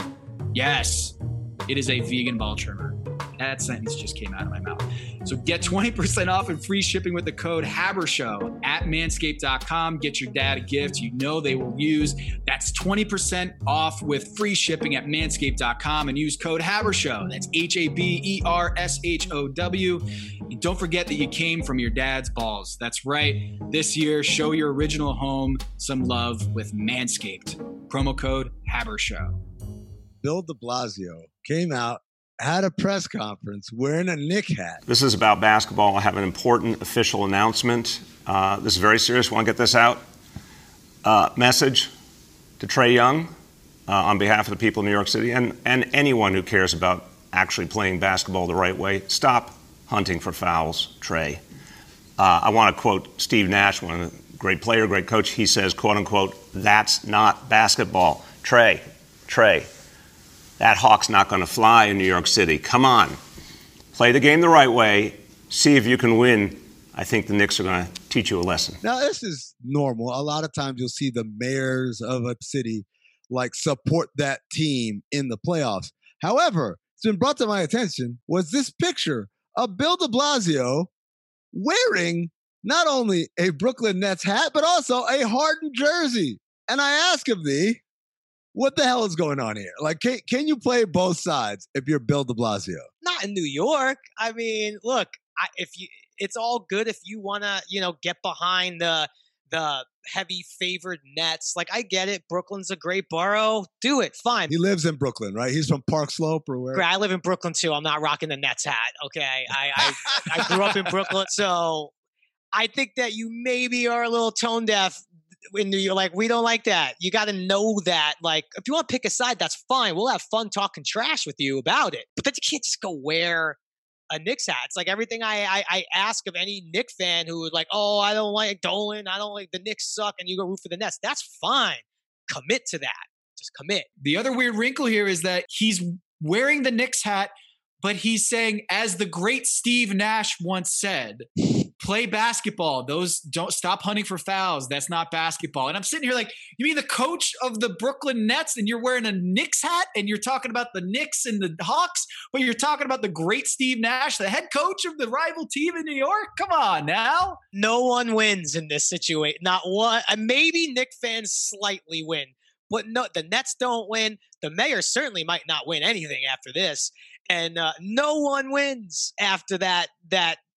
Yes, it is a vegan ball trimmer. That sentence just came out of my mouth. So get twenty percent off and free shipping with the code HABERSHOW at manscaped dot com. Get your dad a gift you know they will use. That's twenty percent off with free shipping at manscaped dot com and use code HABERSHOW. That's H A B E R S H O W. And don't forget that you came from your dad's balls. That's right. This year, show your original home some love with Manscaped. Promo code HABERSHOW. Bill de Blasio came out, had a press conference wearing a Knick hat. This is about basketball. I have an important official announcement. Uh, this is very serious. Want to get this out? Uh, message to Trae Young uh, on behalf of the people of New York City and, and anyone who cares about actually playing basketball the right way. Stop hunting for fouls, Trae. Uh, I want to quote Steve Nash, one of the great player, great coach. He says, quote unquote, that's not basketball. Trae, Trae. That hawk's not going to fly in New York City. Come on. Play the game the right way. See if you can win. I think the Knicks are going to teach you a lesson. Now, this is normal. A lot of times you'll see the mayors of a city like support that team in the playoffs. However, it's been brought to my attention was this picture of Bill de Blasio wearing not only a Brooklyn Nets hat, but also a Harden jersey. And I ask of thee, what the hell is going on here? Like, can, can you play both sides if you're Bill de Blasio? Not in New York. I mean, look, I, if you, it's all good if you want to, you know, get behind the the heavy favored Nets. Like, I get it. Brooklyn's a great borough. Do it. Fine. He lives in Brooklyn, right? He's from Park Slope or where? I live in Brooklyn too. I'm not rocking the Nets hat. Okay. I, I, I grew up in Brooklyn. So I think that you maybe are a little tone deaf in New York. Like, we don't like that. You got to know that. Like, if you want to pick a side, that's fine. We'll have fun talking trash with you about it. But then you can't just go wear a Knicks hat. It's like everything I, I I ask of any Knicks fan who is like, oh, I don't like Dolan. I don't like the Knicks suck. And you go root for the Nets. That's fine. Commit to that. Just commit. The other weird wrinkle here is that he's wearing the Knicks hat, but he's saying, as the great Steve Nash once said, play basketball. Those don't stop hunting for fouls. That's not basketball. And I'm sitting here like, you mean the coach of the Brooklyn Nets and you're wearing a Knicks hat and you're talking about the Knicks and the Hawks, but you're talking about the great Steve Nash, the head coach of the rival team in New York? Come on now. No one wins in this situation. Not one. Maybe Knicks fans slightly win, but no, the Nets don't win. The mayor certainly might not win anything after this. And uh, no one wins after that, that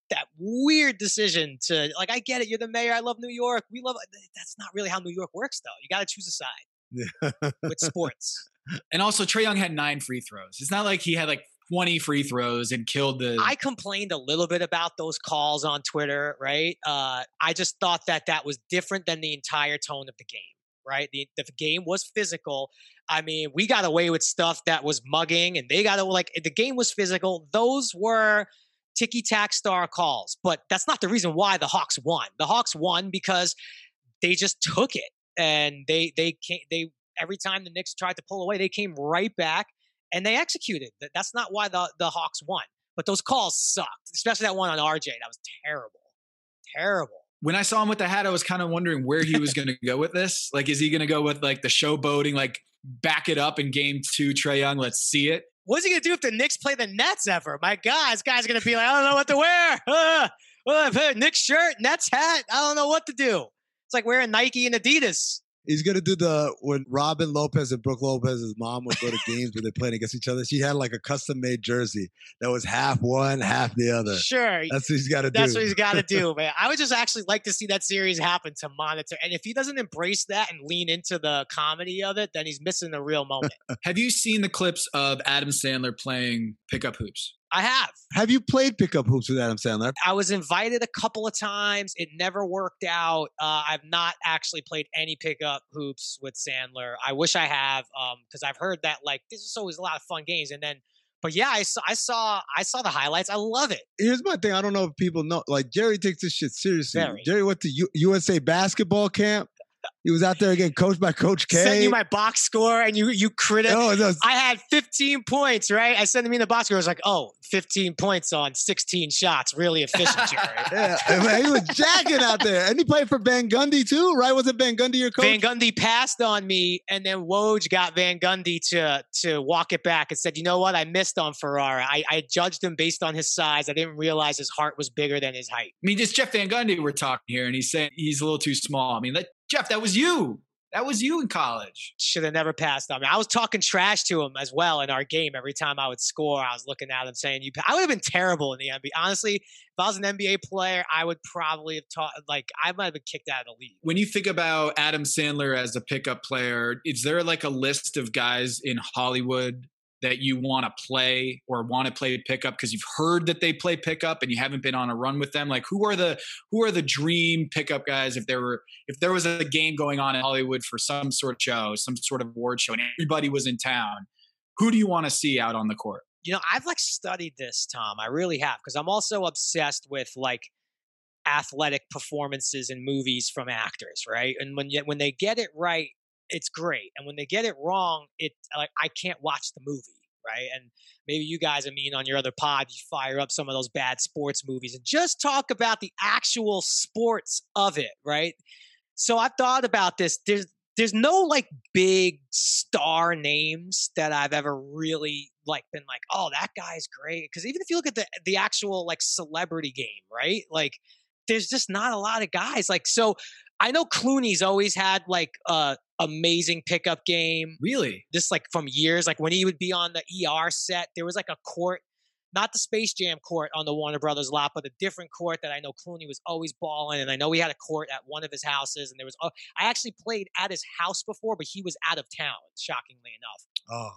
that weird decision to like. I get it. You're the mayor. I love New York. We love. That's not really how New York works, though. You got to choose a side with sports. And also, Trae Young had nine free throws. It's not like he had like twenty free throws and killed the. I complained a little bit about those calls on Twitter, right? Uh, I just thought that that was different than the entire tone of the game, right? The, the game was physical. I mean, we got away with stuff that was mugging, and they got to like the game was physical. Those were ticky-tack star calls, but that's not the reason why the Hawks won. The Hawks won because they just took it, and they they came, they every time the Knicks tried to pull away, they came right back. And they executed. That's not why the, the Hawks won. But those calls sucked, especially that one on R J. That was terrible. Terrible. When I saw him with the hat, I was kind of wondering where he was going to go with this. Like, is he going to go with like the showboating, like back it up in game two, Trae Young, let's see it? What's he going to do if the Knicks play the Nets ever? My God, this guy's going to be like, I don't know what to wear. Uh, uh, Knicks shirt, Nets hat. I don't know what to do. It's like wearing Nike and Adidas. He's gonna do the when Robin Lopez and Brooke Lopez's mom would go to games where they played against each other. She had like a custom made jersey that was half one, half the other. Sure, that's what he's got to do. That's what he's got to do, man. I would just actually like to see that series happen to monitor. And if he doesn't embrace that and lean into the comedy of it, then he's missing the real moment. Have you seen the clips of Adam Sandler playing pickup hoops? I have. Have you played pickup hoops with Adam Sandler? I was invited a couple of times. It never worked out. Uh, I've not actually played any pickup hoops with Sandler. I wish I have, because um, I've heard that like this is always a lot of fun games. And then, but yeah, I saw, I saw, I saw the highlights. I love it. Here's my thing. I don't know if people know. Like Jerry takes this shit seriously. Very. Jerry went to U- U S A basketball camp. He was out there getting coached by Coach K. Sent you my box score and you you critic. Oh, no. I had fifteen points, right? I sent him in the box score. I was like, oh, fifteen points on sixteen shots. Really efficient, Jerry. Yeah, man, he was jacking out there. And he played for Van Gundy too, right? Wasn't Van Gundy your coach? Van Gundy passed on me, and then Woj got Van Gundy to to walk it back and said, you know what? I missed on Ferrara. I, I judged him based on his size. I didn't realize his heart was bigger than his height. I mean, just Jeff Van Gundy we're talking here, and he's saying he's a little too small. I mean, let, Jeff, that was you. That was you in college. Should have never passed on me. I was talking trash to him as well in our game. Every time I would score, I was looking at him saying, "You." I would have been terrible in the N B A. Honestly, if I was an N B A player, I would probably have taught. Like, I might have been kicked out of the league. When you think about Adam Sandler as a pickup player, is there like a list of guys in Hollywood that you want to play or want to play pickup because you've heard that they play pickup and you haven't been on a run with them? Like, who are the who are the dream pickup guys if there were if there was a game going on in Hollywood for some sort of show, some sort of award show, and everybody was in town? Who do you want to see out on the court? You know, I've like studied this, Tom. I really have, because I'm also obsessed with like athletic performances in movies from actors, right? And when you, when they get it right, it's great. And when they get it wrong, it like I can't watch the movie, right? And maybe you guys, I mean, on your other pod, you fire up some of those bad sports movies and just talk about the actual sports of it, right? So I thought about this. There's there's no like big star names that I've ever really like been like, oh, that guy's great. Because even if you look at the the actual like celebrity game, right? Like there's just not a lot of guys. Like, so I know Clooney's always had like a amazing pickup game. Really? Just like from years, like when he would be on the E R set, there was like a court, not the Space Jam court on the Warner Brothers lot, but a different court that I know Clooney was always balling. And I know he had a court at one of his houses. And there was, oh, I actually played at his house before, but he was out of town, shockingly enough. Oh.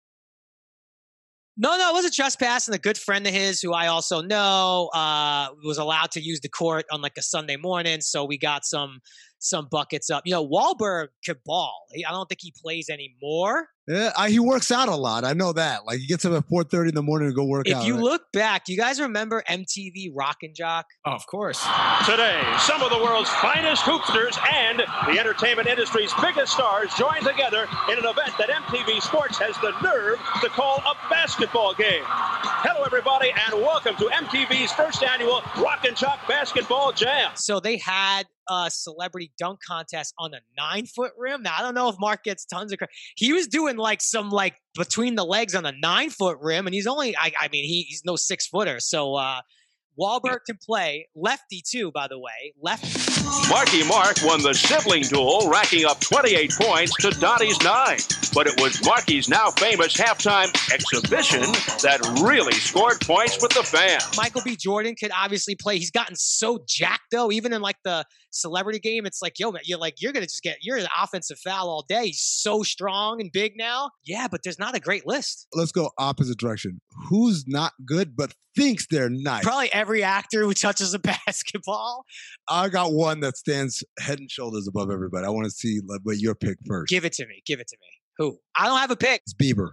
No, no, it wasn't trespassing. A good friend of his who I also know uh, was allowed to use the court on like a Sunday morning. So we got some some buckets up. You know, Wahlberg could ball. He, I don't think he plays anymore. Yeah, I, he works out a lot. I know that. Like he gets up at four thirty in the morning to go work if out. If you right? look back, you guys remember M T V Rock and Jock? Oh, of course. Today, some of the world's finest hoopsters and the entertainment industry's biggest stars join together in an event that M T V Sports has the nerve to call a basketball game. Hello, everybody, and welcome to M T V's first annual Rock and Jock Basketball Jam. So they had a celebrity dunk contest on a nine-foot rim. Now, I don't know if Mark gets tons of credit. He was doing like some like between the legs on a nine-foot rim, and he's only, I, I mean, he, he's no six-footer. So uh, Wahlberg can play. Lefty, too, by the way. Lefty. Marky Mark won the sibling duel, racking up twenty-eight points to Dottie's nine. But it was Marky's now famous halftime exhibition that really scored points with the fans. Michael B. Jordan could obviously play. He's gotten so jacked, though. Even in, like, the celebrity game, it's like, yo, man, you're like, you're going to just get, you're an offensive foul all day. He's so strong and big now. Yeah, but there's not a great list. Let's go opposite direction. Who's not good but thinks they're nice? Probably every actor who touches a basketball. I got one that stands head and shoulders above everybody. I want to see like, what your pick first. Give it to me. Give it to me. Who? I don't have a pick. It's Bieber.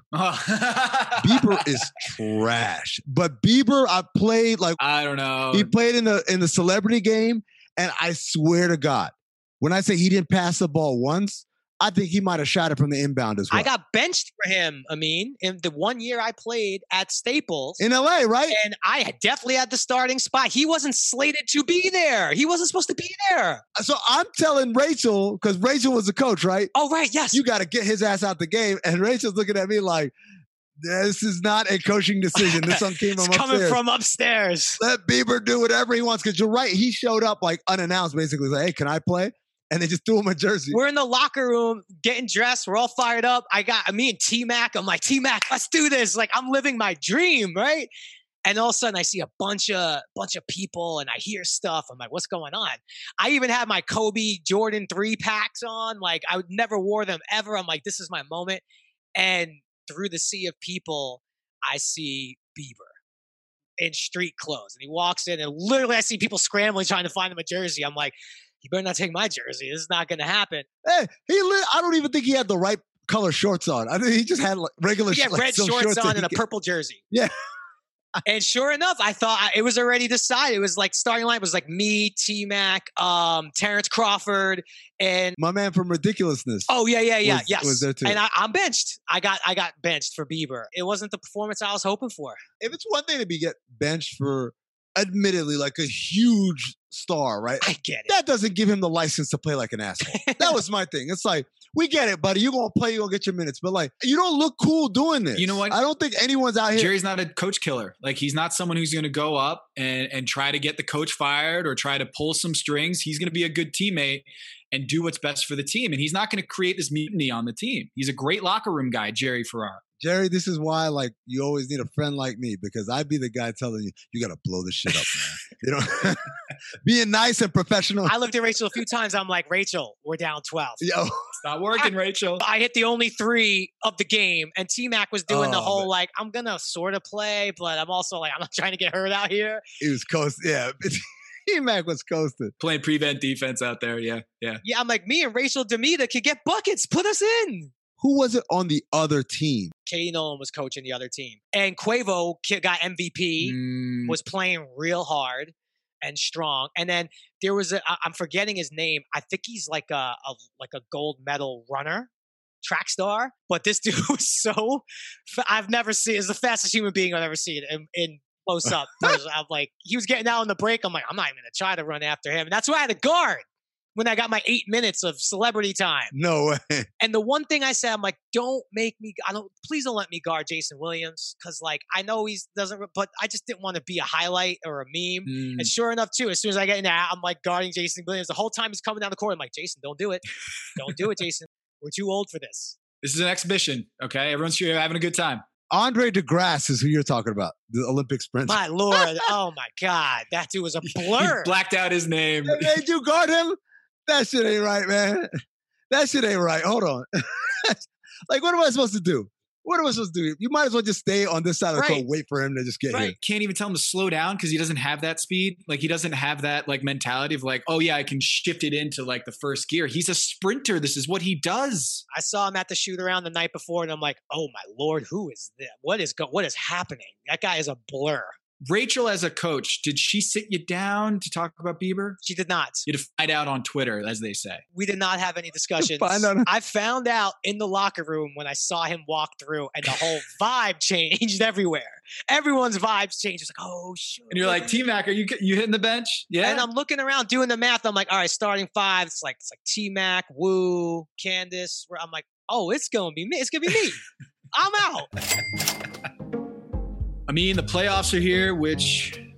Bieber is trash. But Bieber, I played like I don't know. He played in the in the celebrity game, and I swear to God, when I say he didn't pass the ball once, I think he might have shot it from the inbound as well. I got benched for him, Amin, in the one year I played at Staples. In L A, right? And I had definitely had the starting spot. He wasn't slated to be there. He wasn't supposed to be there. So I'm telling Rachel, because Rachel was the coach, right? Oh, right, yes. You got to get his ass out the game. And Rachel's looking at me like, this is not a coaching decision. This one came from it's upstairs. coming from upstairs. Let Bieber do whatever he wants. Because you're right. He showed up like unannounced, basically. Like, hey, can I play? And they just threw him a jersey. We're in the locker room getting dressed. We're all fired up. I got me and T-Mac. I'm like, T-Mac, let's do this. Like, I'm living my dream, right? And all of a sudden, I see a bunch of bunch of people, and I hear stuff. I'm like, what's going on? I even had my Kobe Jordan three packs on. Like, I would never wore them ever. I'm like, this is my moment. And through the sea of people, I see Bieber in street clothes. And he walks in, and literally I see people scrambling trying to find him a jersey. I'm like, you better not take my jersey. This is not going to happen. Hey, he li- I don't even think he had the right color shorts on. I think he just had like regular He had like, red some shorts, shorts on and a get- purple jersey. Yeah. And sure enough, I thought it was already decided. It was like starting line was like me, T-Mac, um, Terrence Crawford, and my man from Ridiculousness. Oh yeah, yeah, yeah, was, yes. was there too. And I, I'm benched. I got I got benched for Bieber. It wasn't the performance I was hoping for. If it's one thing to be get benched for, admittedly, like a huge star, right? I get it. That doesn't give him the license to play like an asshole. That was my thing. It's like, we get it, buddy. You're going to play, you're going to get your minutes. But like, you don't look cool doing this. You know what? I don't think anyone's out here. Jerry's not a coach killer. Like, he's not someone who's going to go up and, and try to get the coach fired or try to pull some strings. He's going to be a good teammate and do what's best for the team. And he's not going to create this mutiny on the team. He's a great locker room guy, Jerry Ferrara. Jerry, this is why, like, you always need a friend like me, because I'd be the guy telling you, you got to blow this shit up, man. You know, being nice and professional. I looked at Rachel a few times. I'm like, Rachel, we're down twelve. Yo, it's not working, Rachel. I hit the only three of the game, and T-Mac was doing Oh, the whole, man. like, I'm going to sort of play, but I'm also like, I'm not trying to get hurt out here. He was coast. Yeah. T-Mac was coasted. Playing prevent defense out there. Yeah, yeah. Yeah, I'm like, me and Rachel Demita could get buckets. Put us in. Who was it on the other team? Katie Nolan was coaching the other team. And Quavo ki- got M V P, Mm, was playing real hard and strong. And then there was a, I- I'm forgetting his name. I think he's like a, a like a gold medal runner, track star. But this dude was so, fa- I've never seen, it's the fastest human being I've ever seen in, in close up. I'm like, he was getting out on the break. I'm like, I'm not even going to try to run after him. And that's why I had a guard when I got my eight minutes of celebrity time. No way. And the one thing I said, I'm like, don't make me, I don't, please don't let me guard Jason Williams. Cause like, I know he's doesn't, but I just didn't want to be a highlight or a meme. mm. And sure enough too, as soon as I get in there, I'm like guarding Jason Williams. The whole time he's coming down the court. I'm like, Jason, don't do it. Don't do it, Jason. We're too old for this. This is an exhibition. Okay. Everyone's here having a good time. Andre DeGrasse is who you're talking about, the Olympic sprinter. My Lord. Oh my God. That dude was a blur. He blacked out his name. They made you guard him? That shit ain't right, man. That shit ain't right. Hold on. Like, what am I supposed to do? What am I supposed to do? You might as well just stay on this side of the Right. court, wait for him to just get Right. here. Can't even tell him to slow down because he doesn't have that speed. Like, he doesn't have that like mentality of like, oh yeah, I can shift it into like the first gear. He's a sprinter. This is what he does. I saw him at the shoot around the night before and I'm like, oh my Lord, who is this? What is go- what is happening? That guy is a blur. Rachel, as a coach, did she sit you down to talk about Bieber? She did not. You had to find out on Twitter, as they say. We did not have any discussions. Find out. I found out in the locker room when I saw him walk through and the whole vibe changed everywhere. Everyone's vibes changed. It's like, oh, shit. And you're like, T-Mac, are you you hitting the bench? Yeah. And I'm looking around doing the math. I'm like, all right, starting five. It's like it's like T-Mac, Woo, Candace. Where I'm like, oh, it's gonna be me. It's gonna be me. I'm out. I mean, the playoffs are here, which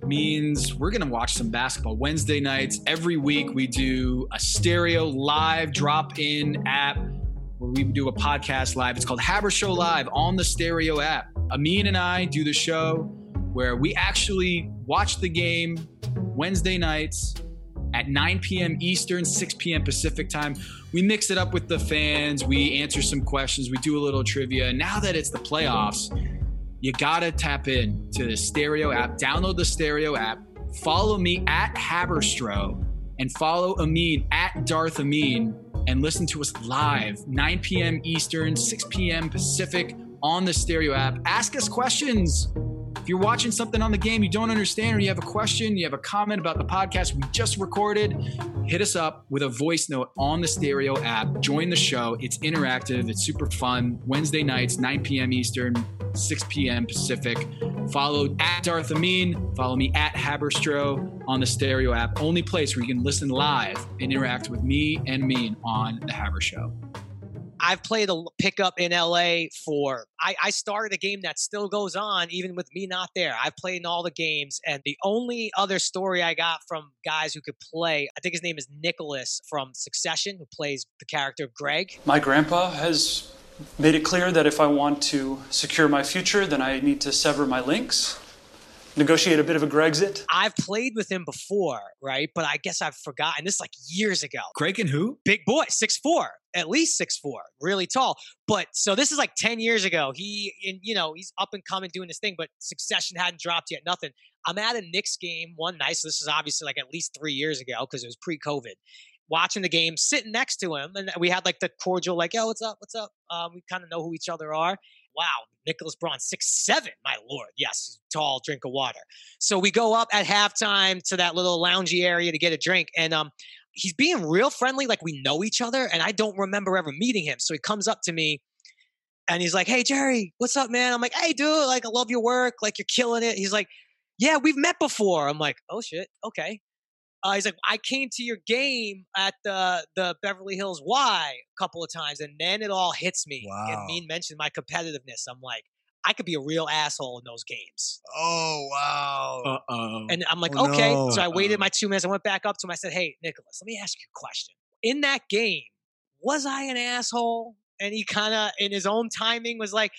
means we're going to watch some basketball. Wednesday nights, every week we do a stereo live drop-in app where we do a podcast live. It's called Haber Show Live on the Stereo app. Amin and I do the show where we actually watch the game Wednesday nights at nine p.m. Eastern, six p.m. Pacific time. We mix it up with the fans. We answer some questions. We do a little trivia. Now that it's the playoffs, you gotta tap in to the Stereo app. Download the Stereo app. Follow me at Haberstro and follow Amin at Darth Amin and listen to us live, nine p.m. Eastern, six p.m. Pacific on the Stereo app. Ask us questions. If you're watching something on the game you don't understand, or you have a question, you have a comment about the podcast we just recorded, hit us up with a voice note on the Stereo app. Join the show. It's interactive. It's super fun. Wednesday nights, nine p.m. Eastern, six p.m. Pacific. Follow at Darth Amin. Follow me at Haberstro on the Stereo app. Only place where you can listen live and interact with me and Amin on the Haber Show. I've played a pickup in L A for, I, I started a game that still goes on even with me not there. I've played in all the games, and the only other story I got from guys who could play, I think his name is Nicholas from Succession, who plays the character of Greg. My grandpa has made it clear that if I want to secure my future, then I need to sever my links, negotiate a bit of a Grexit. I've played with him before, right? But I guess I've forgotten. This is like years ago. Greg and who? Big boy, six foot four. At least six foot four, really tall. But so this is like ten years ago. He, in, you know, he's up and coming doing this thing, but Succession hadn't dropped yet, nothing. I'm at a Knicks game one night. So this is obviously like at least three years ago because it was pre-COVID. Watching the game, sitting next to him. And we had like the cordial, like, yo, what's up? What's up? Um, we kind of know who each other are. Wow, Nicholas Braun, six seven, my lord. Yes, tall, drink of water. So we go up at halftime to that little loungy area to get a drink. And um, he's being real friendly, like we know each other. And I don't remember ever meeting him. So he comes up to me and he's like, hey, Jerry, what's up, man? I'm like, hey, dude, like, I love your work. Like, you're killing it. He's like, yeah, we've met before. I'm like, oh, shit. Okay. Uh, he's like, I came to your game at the the Beverly Hills Y a couple of times, and then it all hits me. Wow. And Mean mentioned my competitiveness. I'm like, I could be a real asshole in those games. Oh, wow. Uh-oh. And I'm like, Oh, okay. no. So I waited my two minutes. I went back up to him. I said, hey, Nicholas, let me ask you a question. In that game, was I an asshole? And he kind of, in his own timing, was like,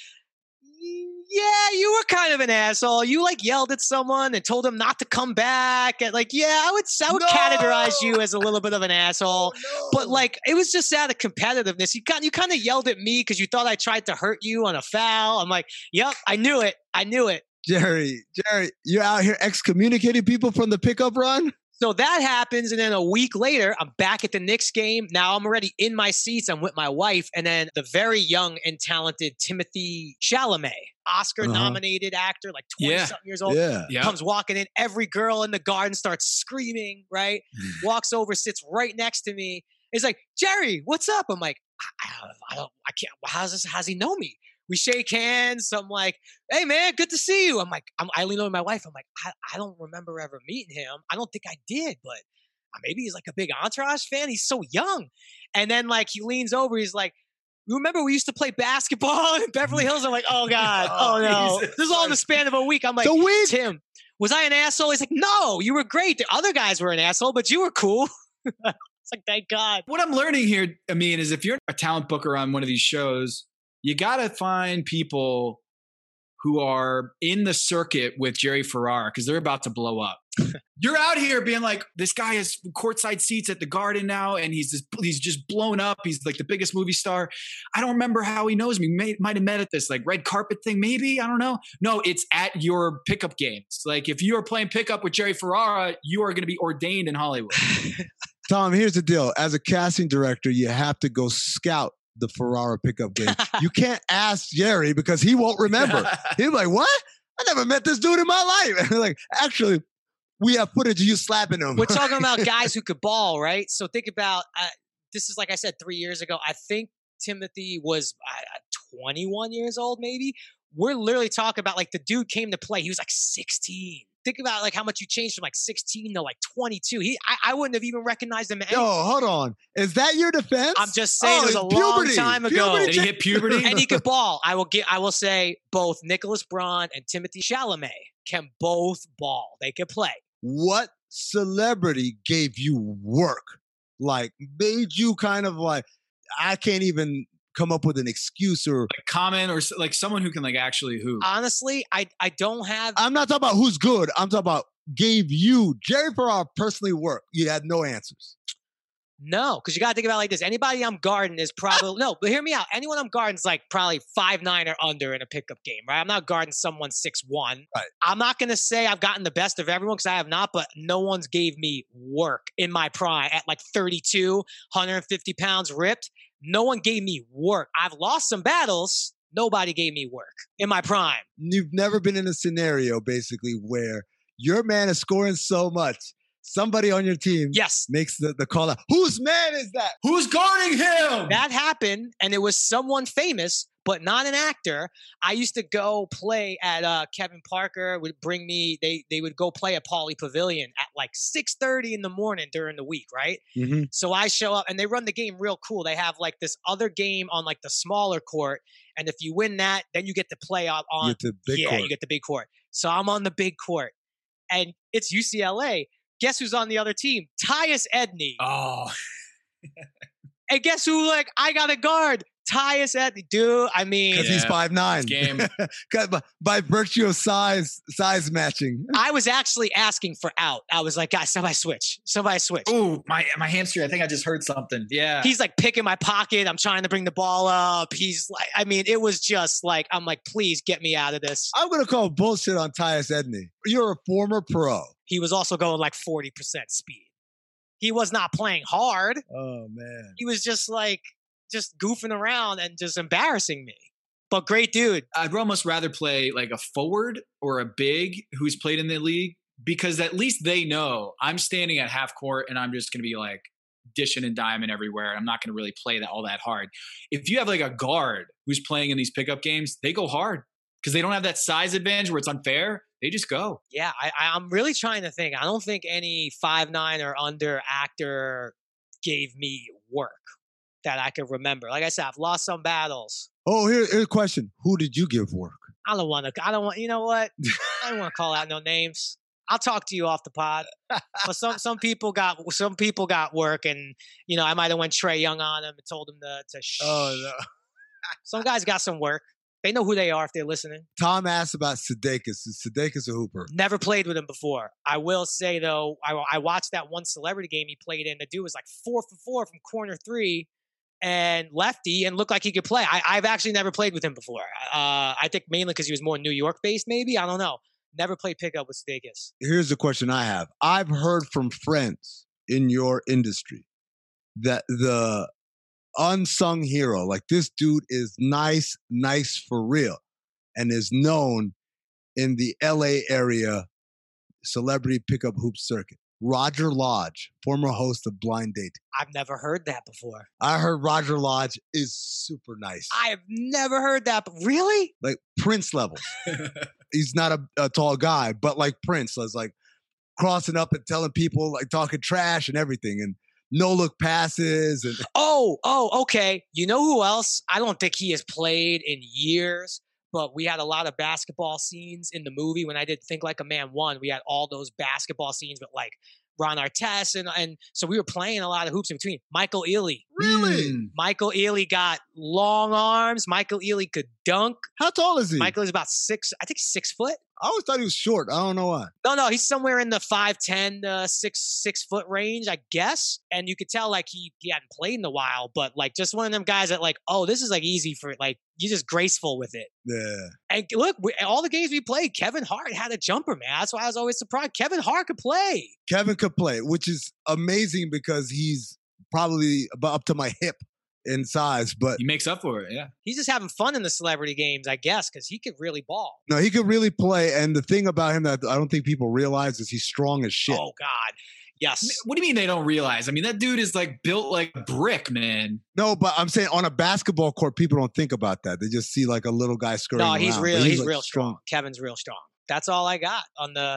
yeah, you were kind of an asshole. You like yelled at someone and told him not to come back. And like, yeah, I would, I would No! categorize you as a little bit of an asshole. Oh, But like, it was just out of competitiveness. You kind, you kind of yelled at me because you thought I tried to hurt you on a foul. I'm like, yep, I knew it. I knew it. Jerry, Jerry, you're out here excommunicating people from the pickup run? So that happens, and then a week later, I'm back at the Knicks game. Now I'm already in my seats. I'm with my wife, and then the very young and talented Timothy Chalamet, Oscar-nominated uh-huh. actor, like twenty-something Yeah. years old, Yeah. Yep. comes walking in. Every girl in the garden starts screaming, right? Walks over, sits right next to me. He's like, Jerry, what's up? I'm like, I, I don't, I don't, I can't. How's this? How's he know me? We shake hands. I'm like, hey, man, good to see you. I'm like, I'm, I lean over my wife. I'm like, I, I don't remember ever meeting him. I don't think I did, but maybe he's like a big Entourage fan. He's so young. And then like he leans over. He's like, remember we used to play basketball in Beverly Hills? I'm like, oh, God. Oh, no. Jesus. This is all in the span of a week. I'm like, So we- Tim, was I an asshole? He's like, no, you were great. The other guys were an asshole, but you were cool. It's like, thank God. What I'm learning here, I mean, is if you're a talent booker on one of these shows, you got to find people who are in the circuit with Jerry Ferrara because they're about to blow up. You're out here being like, this guy has courtside seats at the Garden now, and he's just, he's just blown up. He's like the biggest movie star. I don't remember how he knows me. May, might have met at this like red carpet thing, maybe. I don't know. No, it's at your pickup games. Like if you are playing pickup with Jerry Ferrara, you are going to be ordained in Hollywood. Tom, here's the deal. As a casting director, you have to go scout the Ferrara pickup game. You can't ask Jerry because he won't remember. He'll be like, what? I never met this dude in my life. And they're like, actually, we have footage of you slapping him. We're talking about guys who could ball, right? So think about, uh, this is like I said, three years ago. I think Timothy was uh, twenty-one years old, maybe. We're literally talking about like the dude came to play. He was like sixteen. think about like how much you changed from like sixteen to like twenty-two. He, I, I wouldn't have even recognized him. Yo, hold on. Is that your defense? I'm just saying oh, it was a puberty. long time ago. Did he hit puberty? And he could ball. I will get. I will say both Nicholas Braun and Timothy Chalamet can both ball. They could play. What celebrity gave you work? Like made you kind of like, I can't even come up with an excuse or like comment or like someone who can like actually hoop. Honestly, I I don't have. I'm not talking about who's good. I'm talking about gave you Jerry Ferrara personally work. You had no answers. No, because you got to think about it like this. Anybody I'm guarding is probably no. But hear me out. Anyone I'm guarding is like probably five nine or under in a pickup game, right? I'm not guarding someone six one. Right. I'm not gonna say I've gotten the best of everyone because I have not. But no one's gave me work in my prime at like thirty-two, one hundred fifty pounds ripped. No one gave me work. I've lost some battles. Nobody gave me work in my prime. You've never been in a scenario basically where your man is scoring so much. Somebody on your team yes. makes the, the call out. Whose man is that? Who's guarding him? That happened, and it was someone famous, but not an actor. I used to go play at uh, Kevin Parker would bring me. They they would go play at Pauley Pavilion at like six thirty in the morning during the week, right? Mm-hmm. So I show up, and they run the game real cool. They have like this other game on like the smaller court, and if you win that, then you get to play on. on you get the big yeah, court. you get the big court. So I'm on the big court, and it's U C L A. Guess who's on the other team? Tyus Edney. Oh. And guess who, like, I got a guard? Tyus Edney. Dude, I mean. Because yeah, he's five nine. Game. by, by virtue of size, size matching. I was actually asking for out. I was like, guys, somebody switch. Somebody switch. Ooh, my, my hamstring. I think I just heard something. Yeah. He's like picking my pocket. I'm trying to bring the ball up. He's like, I mean, it was just like, I'm like, please get me out of this. I'm going to call bullshit on Tyus Edney. You're a former pro. He was also going like forty percent speed. He was not playing hard. Oh, man. He was just like, just goofing around and just embarrassing me. But great dude. I'd almost rather play like a forward or a big who's played in the league because at least they know I'm standing at half court and I'm just going to be like dishing and diming everywhere. I'm not going to really play that all that hard. If you have like a guard who's playing in these pickup games, they go hard because they don't have that size advantage where it's unfair. They just go. Yeah, I, I'm really trying to think. I don't think any five nine or under actor gave me work that I could remember. Like I said, I've lost some battles. Oh, here, here's a question. Who did you give work? I don't want to. I don't want. You know what? I don't want to call out no names. I'll talk to you off the pod. But some some people got some people got work, and you know I might have went Trae Young on him and told him to to shh. Oh no. Some guys got some work. They know who they are if they're listening. Tom asked about Sudeikis. Is Sudeikis a hooper? Never played with him before. I will say, though, I, I watched that one celebrity game he played in. The dude was like four for four from corner three and lefty and looked like he could play. I, I've actually never played with him before. Uh, I think mainly because he was more New York-based, maybe. I don't know. Never played pickup with Sudeikis. Here's the question I have. I've heard from friends in your industry that the unsung hero, like this dude is nice, nice for real, and is known in the L A area celebrity pickup hoop circuit. Roger Lodge, former host of Blind Date. I've never heard that before. I heard Roger Lodge is super nice. I have never heard that. But really? Like Prince levels. He's not a, a tall guy, but like Prince. So it's like crossing up and telling people, like talking trash and everything. And no look passes. And oh, oh, okay. You know who else? I don't think he has played in years, but we had a lot of basketball scenes in the movie. When I did Think Like a Man one, we had all those basketball scenes with like Ron Artest. And, and so we were playing a lot of hoops in between. Michael Ealy. Really? Mm. Michael Ealy got long arms. Michael Ealy could dunk. How tall is he? Michael is about six, I think six foot. I always thought he was short. I don't know why. No, no, he's somewhere in the five ten, uh, six six foot range, I guess. And you could tell like he he hadn't played in a while, but like just one of them guys that like, oh, this is like easy for like you're just graceful with it. Yeah. And look, we, all the games we played, Kevin Hart had a jumper, man. That's why I was always surprised. Kevin Hart could play. Kevin could play, which is amazing because he's probably about up to my hip in size, but he makes up for it. Yeah, he's just having fun in the celebrity games, I guess, because he could really ball. No, he could really play. And the thing about him that I don't think people realize is he's strong as shit. Oh God, yes. What do you mean they don't realize? I mean, that dude is like built like a brick, man. No, but I'm saying on a basketball court, people don't think about that. They just see like a little guy scurrying No, he's around. real. He's, he's like real strong. strong. Kevin's real strong. That's all I got on the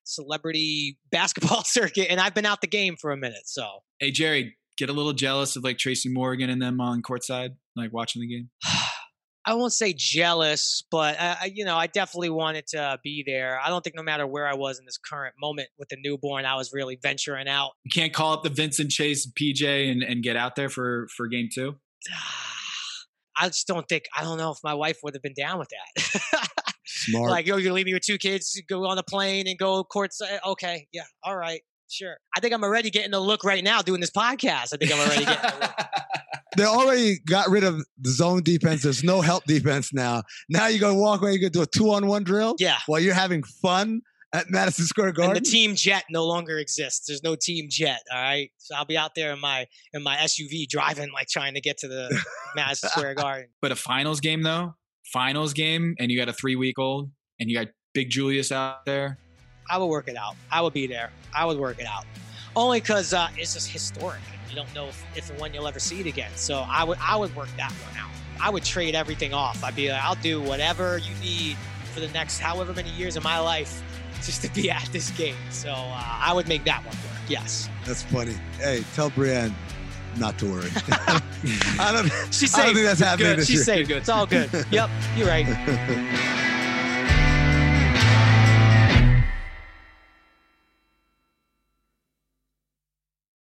celebrity basketball circuit, and I've been out the game for a minute. So, hey, Jerry, get a little jealous of like Tracy Morgan and them on courtside, like watching the game? I won't say jealous, but I, you know, I definitely wanted to be there. I don't think no matter where I was in this current moment with the newborn, I was really venturing out. You can't call up the Vincent Chase P J and, and get out there for, for game two? I just don't think, I don't know if my wife would have been down with that. Smart. Like, yo, you're leaving your two kids, go on a plane and go courtside. Okay, yeah, all right, sure. I think I'm already getting the look right now doing this podcast. I think I'm already getting the look. They already got rid of the zone defense. There's no help defense now. Now you're going to walk away, you're going to do a two-on-one drill? Yeah. While you're having fun at Madison Square Garden? And the team jet no longer exists. There's no team jet, all right? So I'll be out there in my in my S U V driving, like trying to get to the Madison Square Garden. But a finals game, though? Finals game, and you got a three-week-old, and you got Big Julius out there? I would work it out. I would be there. I would work it out. Only because uh, it's just historic. You don't know if, if and when you'll ever see it again. So I would I would work that one out. I would trade everything off. I'd be like, I'll do whatever you need for the next however many years of my life just to be at this game. So uh, I would make that one work, yes. That's funny. Hey, tell Brienne not to worry. I don't, She's I don't safe. think that's happening Good. this She's year. safe. It's all good. Yep, you're right.